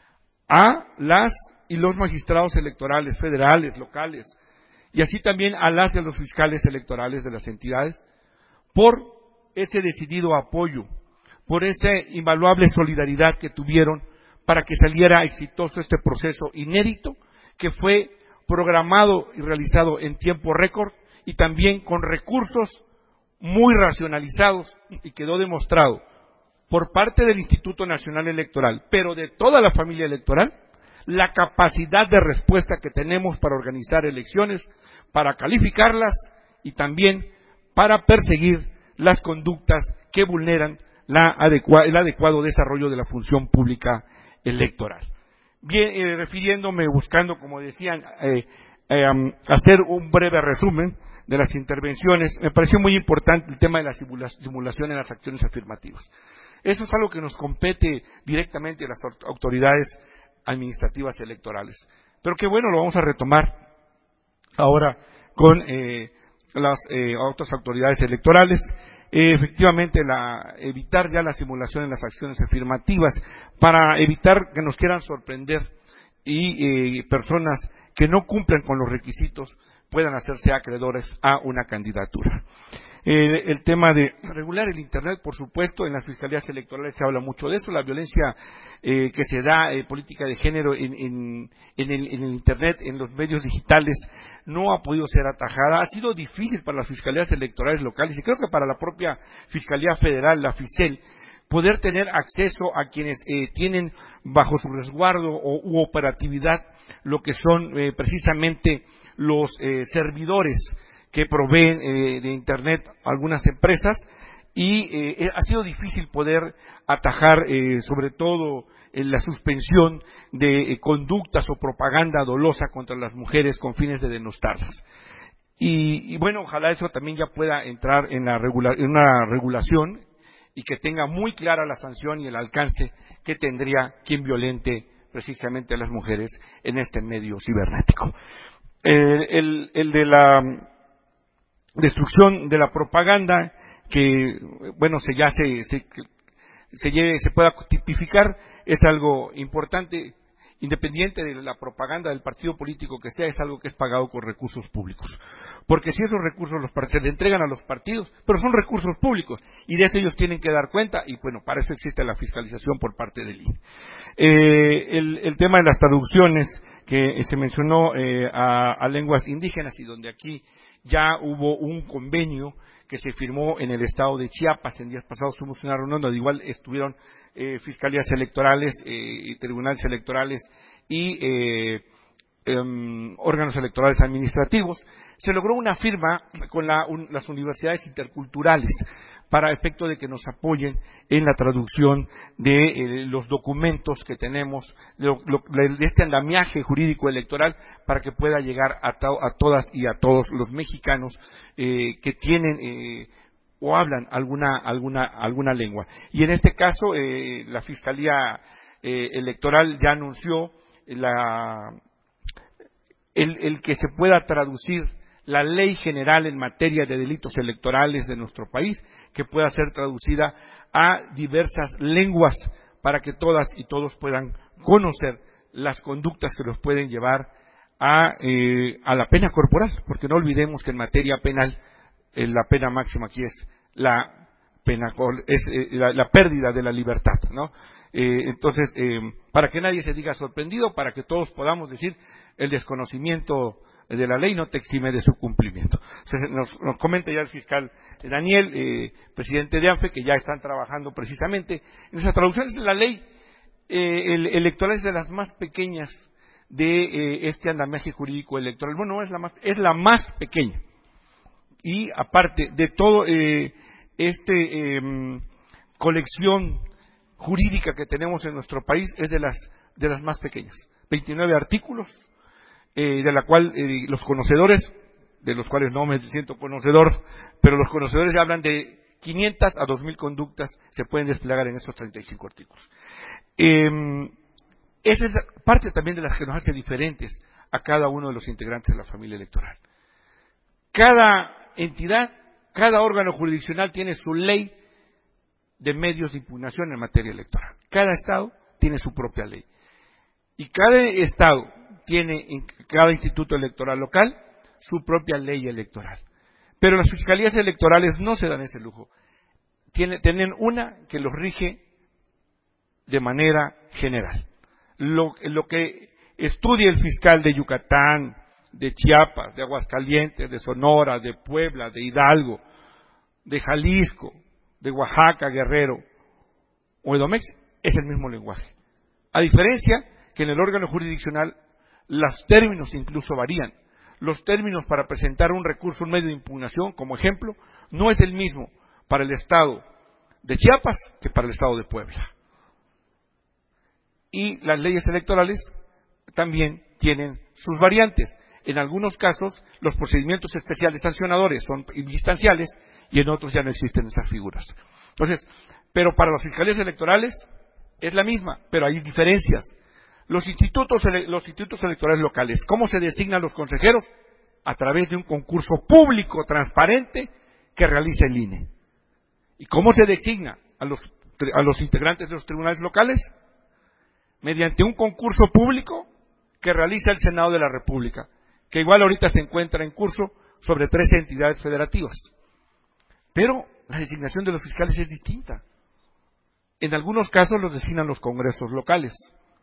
a las y los magistrados electorales federales, locales, y así también a las y a los fiscales electorales de las entidades, por ese decidido apoyo, por esa invaluable solidaridad que tuvieron para que saliera exitoso este proceso inédito, que fue programado y realizado en tiempo récord y también con recursos muy racionalizados, y quedó demostrado por parte del Instituto Nacional Electoral, pero de toda la familia electoral, la capacidad de respuesta que tenemos para organizar elecciones, para calificarlas y también para perseguir las conductas que vulneran la adecua- el adecuado desarrollo de la función pública electoral. Bien, eh, refiriéndome, buscando, como decían, eh, eh, um, hacer un breve resumen de las intervenciones, me pareció muy importante el tema de la simula- simulación en las acciones afirmativas. Eso es algo que nos compete directamente a las autoridades administrativas electorales. Pero que bueno, lo vamos a retomar ahora con eh, las eh, otras autoridades electorales. Eh, efectivamente, la, evitar ya la simulación en las acciones afirmativas para evitar que nos quieran sorprender y eh, personas que no cumplen con los requisitos puedan hacerse acreedores a una candidatura. Eh, el tema de regular el Internet, por supuesto, en las fiscalías electorales se habla mucho de eso, la violencia eh, que se da, eh, política de género en, en, en, el, en el Internet, en los medios digitales, no ha podido ser atajada. Ha sido difícil para las fiscalías electorales locales y creo que para la propia Fiscalía Federal, la FICEL, poder tener acceso a quienes eh, tienen bajo su resguardo o, u operatividad lo que son eh, precisamente los eh, servidores que proveen eh, de Internet algunas empresas, y eh, ha sido difícil poder atajar eh, sobre todo eh, la suspensión de eh, conductas o propaganda dolosa contra las mujeres con fines de denostarlas. Y, y bueno, ojalá eso también ya pueda entrar en, la regula- en una regulación y que tenga muy clara la sanción y el alcance que tendría quien violente precisamente a las mujeres en este medio cibernético. Eh, el, el de la destrucción de la propaganda, que bueno, se ya se se, se, lleve, se pueda tipificar, es algo importante, independiente de la propaganda del partido político que sea, es algo que es pagado con recursos públicos. Porque si esos recursos los se le entregan a los partidos, pero son recursos públicos, y de eso ellos tienen que dar cuenta, y bueno, para eso existe la fiscalización por parte del I N E. Eh, el, el tema de las traducciones, que eh, se mencionó eh, a, a lenguas indígenas, y donde aquí ya hubo un convenio que se firmó en el estado de Chiapas. En días pasados tuvimos una reunión donde igual estuvieron eh, fiscalías electorales eh, y tribunales electorales y eh, eh, órganos electorales administrativos. Se logró una firma con la, un, las universidades interculturales para efecto de que nos apoyen en la traducción de eh, los documentos que tenemos, de, lo, de este andamiaje jurídico electoral, para que pueda llegar a, to, a todas y a todos los mexicanos eh, que tienen eh, o hablan alguna alguna alguna lengua. Y en este caso eh, la Fiscalía eh, Electoral ya anunció la el, el que se pueda traducir la Ley General en materia de delitos electorales de nuestro país, que pueda ser traducida a diversas lenguas para que todas y todos puedan conocer las conductas que los pueden llevar a, eh, a la pena corporal, porque no olvidemos que en materia penal eh, la pena máxima aquí es la pena es eh, la, la pérdida de la libertad, ¿no? Eh, entonces, eh, para que nadie se diga sorprendido, para que todos podamos decir el desconocimiento de la ley no te exime de su cumplimiento. Nos, nos comenta ya el fiscal Daniel, eh, presidente de ANFE, que ya están trabajando precisamente en esas traducciones de la ley eh, el, electoral, es de las más pequeñas de eh, este andamiaje jurídico electoral. Bueno, no es la más, es la más pequeña. Y aparte de todo eh, este eh, colección jurídica que tenemos en nuestro país, es de las de las más pequeñas. veintinueve artículos, eh, de la cual eh, los conocedores, de los cuales no me siento conocedor, pero los conocedores ya hablan de quinientas a dos mil conductas se pueden desplegar en esos treinta y cinco artículos. Eh, esa es parte también de las que nos hace diferentes a cada uno de los integrantes de la familia electoral. Cada entidad, cada órgano jurisdiccional tiene su ley de medios de impugnación en materia electoral. Cada estado tiene su propia ley. Y cada estado tiene, en cada instituto electoral local, su propia ley electoral. Pero las fiscalías electorales no se dan ese lujo. Tienen, tienen una que los rige de manera general. Lo, lo que estudie el fiscal de Yucatán, de Chiapas, de Aguascalientes, de Sonora, de Puebla, de Hidalgo, de Jalisco, de Oaxaca, Guerrero o Edomex, es el mismo lenguaje. A diferencia que en el órgano jurisdiccional los términos incluso varían. Los términos para presentar un recurso, un medio de impugnación, como ejemplo, no es el mismo para el estado de Chiapas que para el estado de Puebla. Y las leyes electorales también tienen sus variantes. En algunos casos, los procedimientos especiales sancionadores son instanciales y en otros ya no existen esas figuras. Entonces, pero para las fiscalías electorales es la misma, pero hay diferencias. Los institutos, los institutos electorales locales, ¿cómo se designan los consejeros? A través de un concurso público, transparente, que realiza el I N E. ¿Y cómo se designa a los, a los integrantes de los tribunales locales? Mediante un concurso público que realiza el Senado de la República, que igual ahorita se encuentra en curso sobre trece entidades federativas. Pero la designación de los fiscales es distinta. En algunos casos los designan los congresos locales.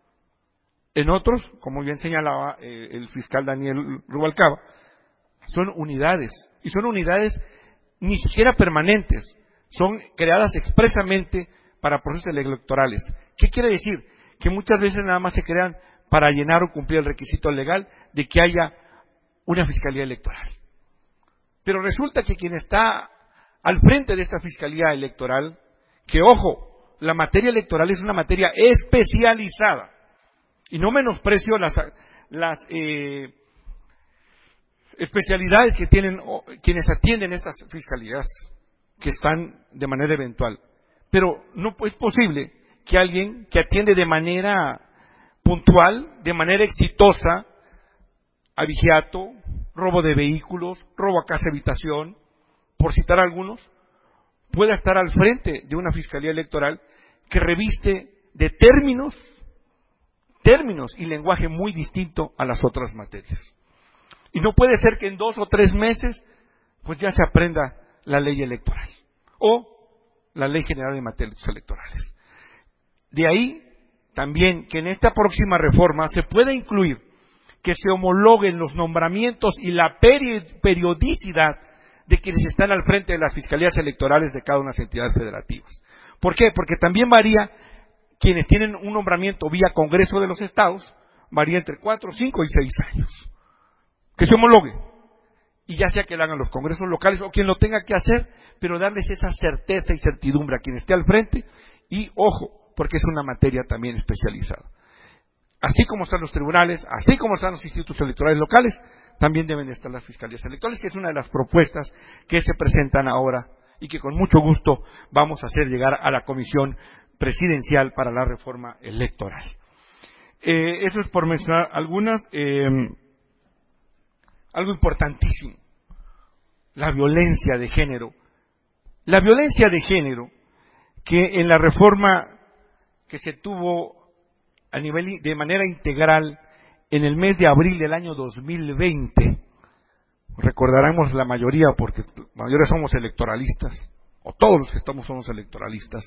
En otros, como bien señalaba eh, el fiscal Daniel Rubalcaba, son unidades. Y son unidades ni siquiera permanentes. Son creadas expresamente para procesos electorales. ¿Qué quiere decir? Que muchas veces nada más se crean para llenar o cumplir el requisito legal de que haya una fiscalía electoral. Pero resulta que quien está al frente de esta fiscalía electoral, que ojo, la materia electoral es una materia especializada, y no menosprecio las, las eh, especialidades que tienen o, quienes atienden estas fiscalías, que están de manera eventual, pero no es posible que alguien que atiende de manera puntual, de manera exitosa, abigeato, robo de vehículos, robo a casa habitación, por citar algunos, pueda estar al frente de una fiscalía electoral que reviste de términos, términos y lenguaje muy distinto a las otras materias. Y no puede ser que en dos o tres meses, pues ya se aprenda la ley electoral o la ley general de materias electorales. De ahí también que en esta próxima reforma se pueda incluir que se homologuen los nombramientos y la periodicidad de quienes están al frente de las fiscalías electorales de cada una de las entidades federativas. ¿Por qué? Porque también varía, quienes tienen un nombramiento vía Congreso de los Estados, varía entre cuatro, cinco y seis años. Que se homologue. Y ya sea que lo hagan los congresos locales o quien lo tenga que hacer, pero darles esa certeza y certidumbre a quien esté al frente y, ojo, porque es una materia también especializada. Así como están los tribunales, así como están los institutos electorales locales, también deben estar las fiscalías electorales, que es una de las propuestas que se presentan ahora y que con mucho gusto vamos a hacer llegar a la Comisión Presidencial para la Reforma Electoral. Eh, eso es por mencionar algunas. Eh, algo importantísimo, la violencia de género. La violencia de género que en la reforma que se tuvo a nivel de manera integral en el mes de abril del año dos mil veinte, recordaremos la mayoría, porque la mayoría somos electoralistas, o todos los que estamos somos electoralistas.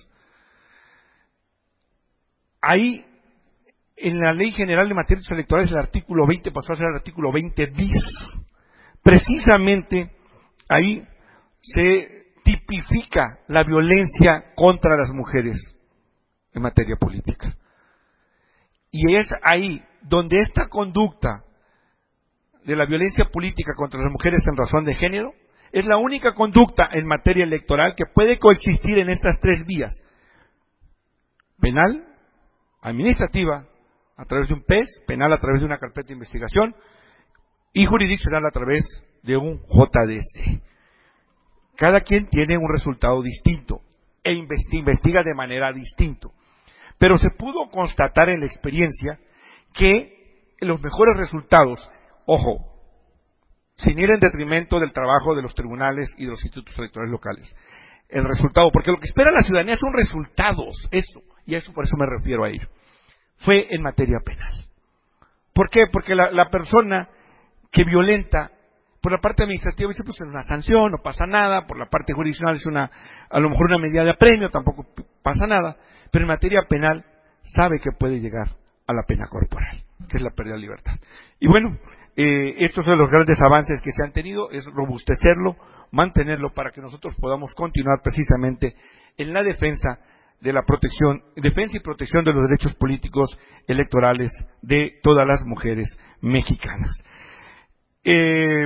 Ahí, en la Ley General de Materias Electorales, el artículo veinte pasó a ser el artículo veinte bis. Precisamente ahí se tipifica la violencia contra las mujeres en materia política. Y es ahí donde esta conducta de la violencia política contra las mujeres en razón de género es la única conducta en materia electoral que puede coexistir en estas tres vías: penal, administrativa a través de un P E S, penal a través de una carpeta de investigación y jurisdiccional a través de un J D C. Cada quien tiene un resultado distinto e investiga de manera distinta. Pero se pudo constatar en la experiencia que los mejores resultados, ojo, sin ir en detrimento del trabajo de los tribunales y de los institutos electorales locales, el resultado, porque lo que espera la ciudadanía son resultados, eso, y a eso por eso me refiero a ello, fue en materia penal. ¿Por qué? Porque la, la persona que violenta, por la parte administrativa dice, pues es una sanción, no pasa nada; por la parte jurisdiccional es una, a lo mejor una medida de apremio, tampoco pasa nada; pero en materia penal sabe que puede llegar a la pena corporal, que es la pérdida de libertad. Y bueno, eh, estos son los grandes avances que se han tenido, es robustecerlo, mantenerlo para que nosotros podamos continuar precisamente en la defensa de la protección, defensa y protección de los derechos políticos electorales de todas las mujeres mexicanas. Eh,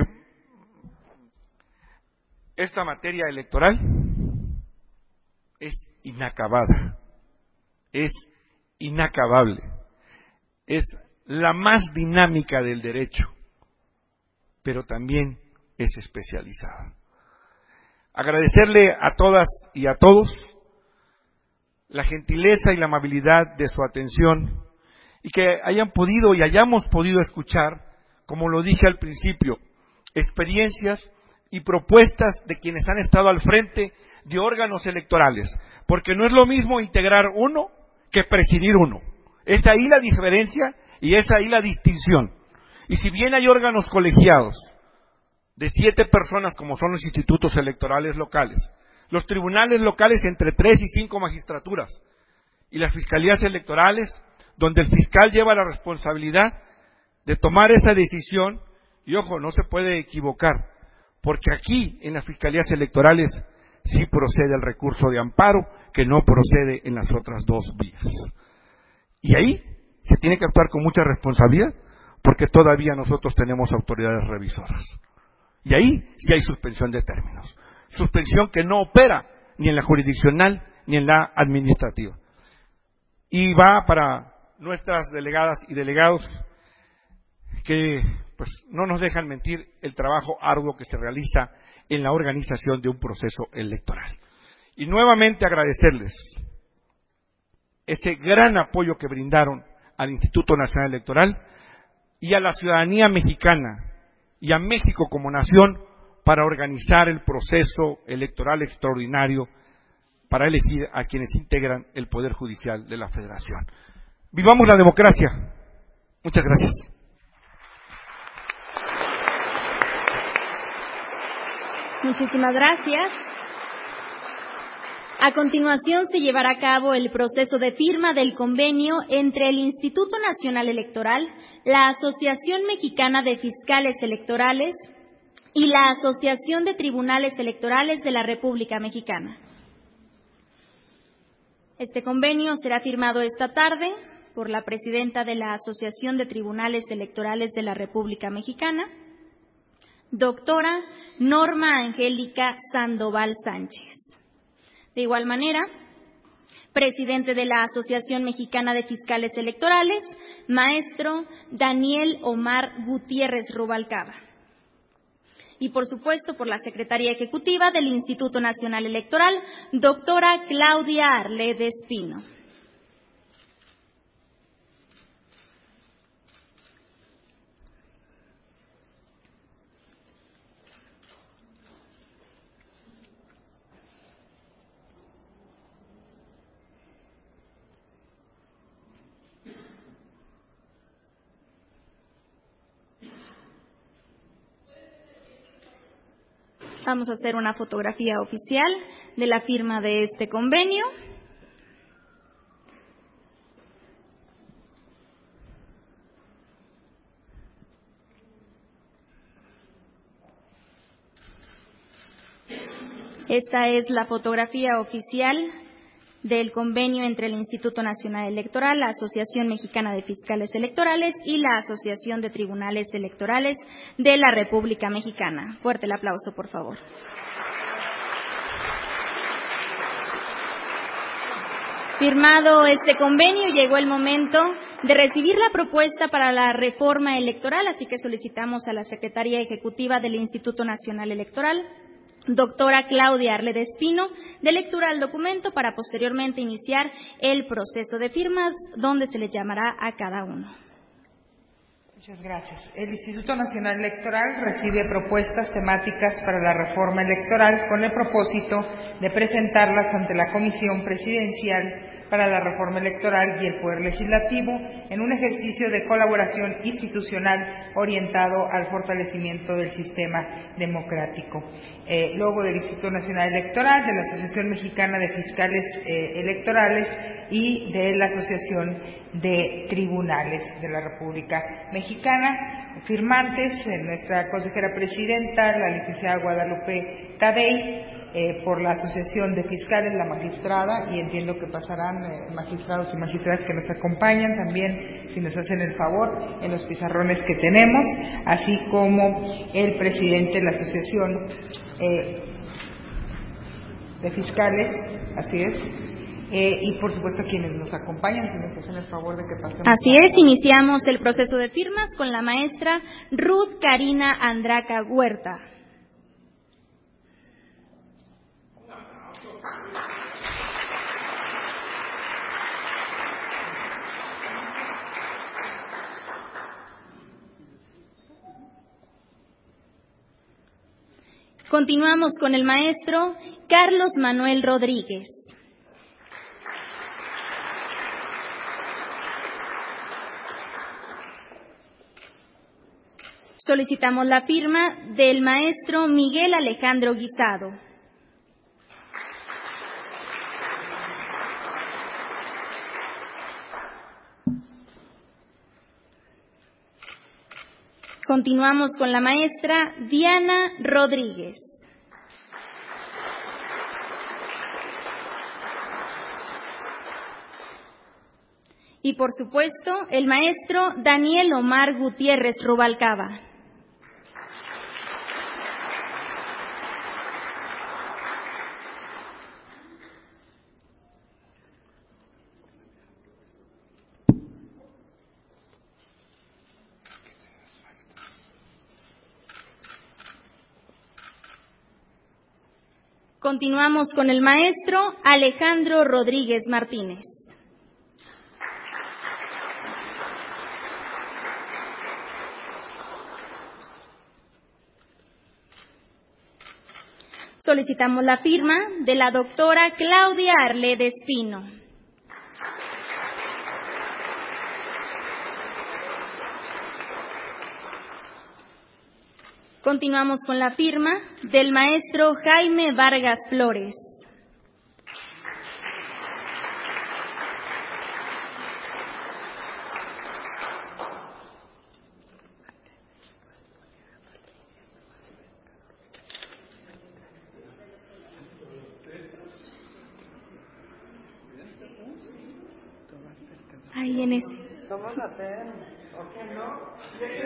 esta materia electoral es inacabada, es inacabable, es la más dinámica del derecho, pero también es especializada. Agradecerle a todas y a todos la gentileza y la amabilidad de su atención y que hayan podido y hayamos podido escuchar, como lo dije al principio, experiencias y propuestas de quienes han estado al frente de órganos electorales, porque no es lo mismo integrar uno que presidir uno. Es ahí la diferencia y es ahí la distinción. Y si bien hay órganos colegiados de siete personas, como son los institutos electorales locales, los tribunales locales entre tres y cinco magistraturas, y las fiscalías electorales, donde el fiscal lleva la responsabilidad de tomar esa decisión, y ojo, no se puede equivocar, porque aquí en las fiscalías electorales sí procede el recurso de amparo, que no procede en las otras dos vías. Y ahí se tiene que actuar con mucha responsabilidad, porque todavía nosotros tenemos autoridades revisoras. Y ahí sí hay suspensión de términos. Suspensión que no opera ni en la jurisdiccional ni en la administrativa. Y va para nuestras delegadas y delegados que pues no nos dejan mentir el trabajo arduo que se realiza en la organización de un proceso electoral. Y nuevamente agradecerles ese gran apoyo que brindaron al Instituto Nacional Electoral y a la ciudadanía mexicana y a México como nación para organizar el proceso electoral extraordinario para elegir a quienes integran el Poder Judicial de la Federación. ¡Vivamos la democracia! Muchas gracias. Muchísimas gracias. A continuación se llevará a cabo el proceso de firma del convenio entre el Instituto Nacional Electoral, la Asociación Mexicana de Fiscales Electorales y la Asociación de Tribunales Electorales de la República Mexicana. Este convenio será firmado esta tarde por la presidenta de la Asociación de Tribunales Electorales de la República Mexicana, doctora Norma Angélica Sandoval Sánchez. De igual manera, presidente de la Asociación Mexicana de Fiscales Electorales, maestro Daniel Omar Gutiérrez Rubalcaba. Y, por supuesto, por la Secretaría Ejecutiva del Instituto Nacional Electoral, doctora Claudia Arlet Espino. Vamos a hacer una fotografía oficial de la firma de este convenio. Esta es la fotografía oficial del convenio entre el Instituto Nacional Electoral, la Asociación Mexicana de Fiscales Electorales y la Asociación de Tribunales Electorales de la República Mexicana. Fuerte el aplauso, por favor. Firmado este convenio, llegó el momento de recibir la propuesta para la reforma electoral, así que solicitamos a la Secretaría Ejecutiva del Instituto Nacional Electoral, doctora Claudia Arlet Espino, de lectura al documento para posteriormente iniciar el proceso de firmas, donde se le llamará a cada uno. Muchas gracias. El Instituto Nacional Electoral recibe propuestas temáticas para la reforma electoral con el propósito de presentarlas ante la Comisión Presidencial para la Reforma Electoral y el Poder Legislativo en un ejercicio de colaboración institucional orientado al fortalecimiento del sistema democrático. Eh, luego del Instituto Nacional Electoral, de la Asociación Mexicana de Fiscales eh, Electorales y de la Asociación de Tribunales de la República Mexicana. Firmantes, eh, nuestra consejera presidenta, la licenciada Guadalupe Tadei, eh, por la Asociación de Fiscales, la magistrada, y entiendo que pasarán eh, magistrados y magistradas que nos acompañan también, si nos hacen el favor, en los pizarrones que tenemos, así como el presidente de la Asociación eh, de Fiscales, así es, Eh, y por supuesto quienes nos acompañan, si nos hacen el favor de que pasemos. Así es, iniciamos el proceso de firmas con la maestra Ruth Karina Andraca Huerta. Continuamos con el maestro Carlos Manuel Rodríguez. Solicitamos la firma del maestro Miguel Alejandro Guisado. Continuamos con la maestra Diana Rodríguez. Y por supuesto, el maestro Daniel Omar Gutiérrez Rubalcaba. Continuamos con el maestro Alejandro Rodríguez Martínez. Solicitamos la firma de la doctora Claudia Arlet Espino. Continuamos con la firma del maestro Jaime Vargas Flores. Ahí en ese. Somos la T N, ¿o qué no?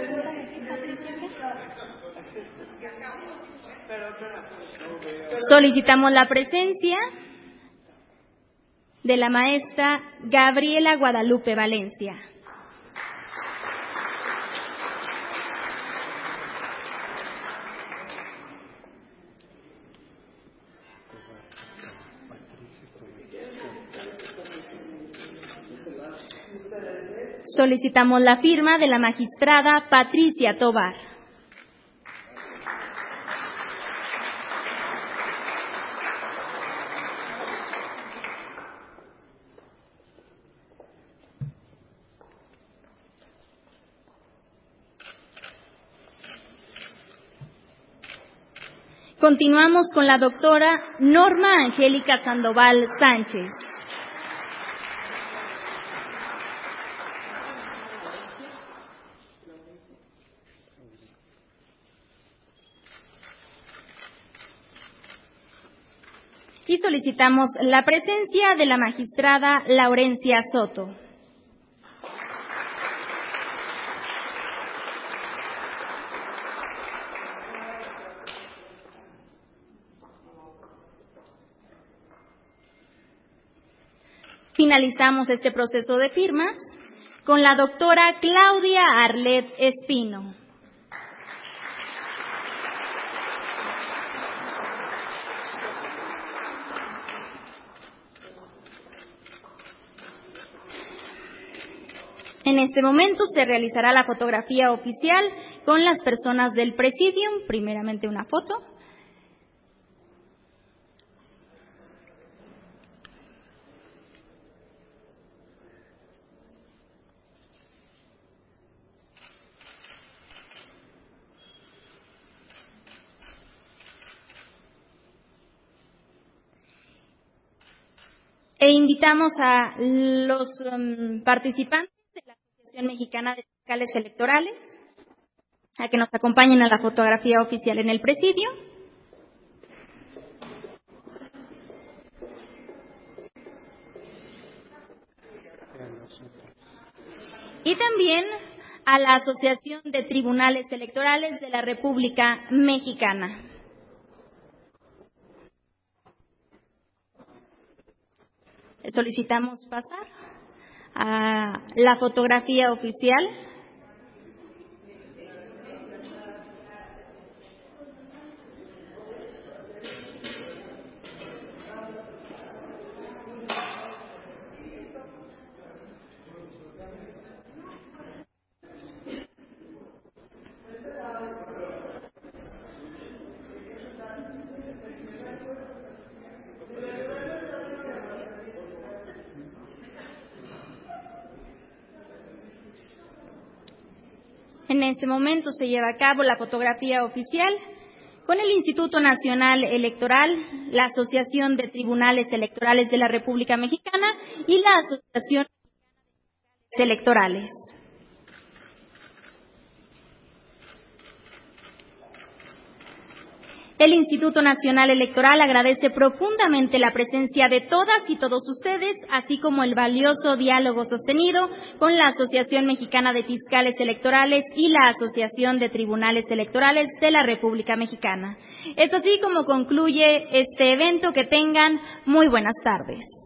Solicitamos la presencia de la maestra Gabriela Guadalupe Valencia. Solicitamos la firma de la magistrada Patricia Tobar. Continuamos con la doctora Norma Angélica Sandoval Sánchez. Y solicitamos la presencia de la magistrada Laurencia Soto. Finalizamos este proceso de firmas con la doctora Claudia Arlet Espino. En este momento se realizará la fotografía oficial con las personas del Presidium. Primeramente una foto. E invitamos a los um, participantes de la Asociación Mexicana de Fiscales Electorales a que nos acompañen a la fotografía oficial en el presidio. Y también a la Asociación de Tribunales Electorales de la República Mexicana. Solicitamos pasar a la fotografía oficial. En este momento se lleva a cabo la fotografía oficial con el Instituto Nacional Electoral, la Asociación de Tribunales Electorales de la República Mexicana y la Asociación de Electorales. El Instituto Nacional Electoral agradece profundamente la presencia de todas y todos ustedes, así como el valioso diálogo sostenido con la Asociación Mexicana de Fiscales Electorales y la Asociación de Tribunales Electorales de la República Mexicana. Es así como concluye este evento. Que tengan muy buenas tardes.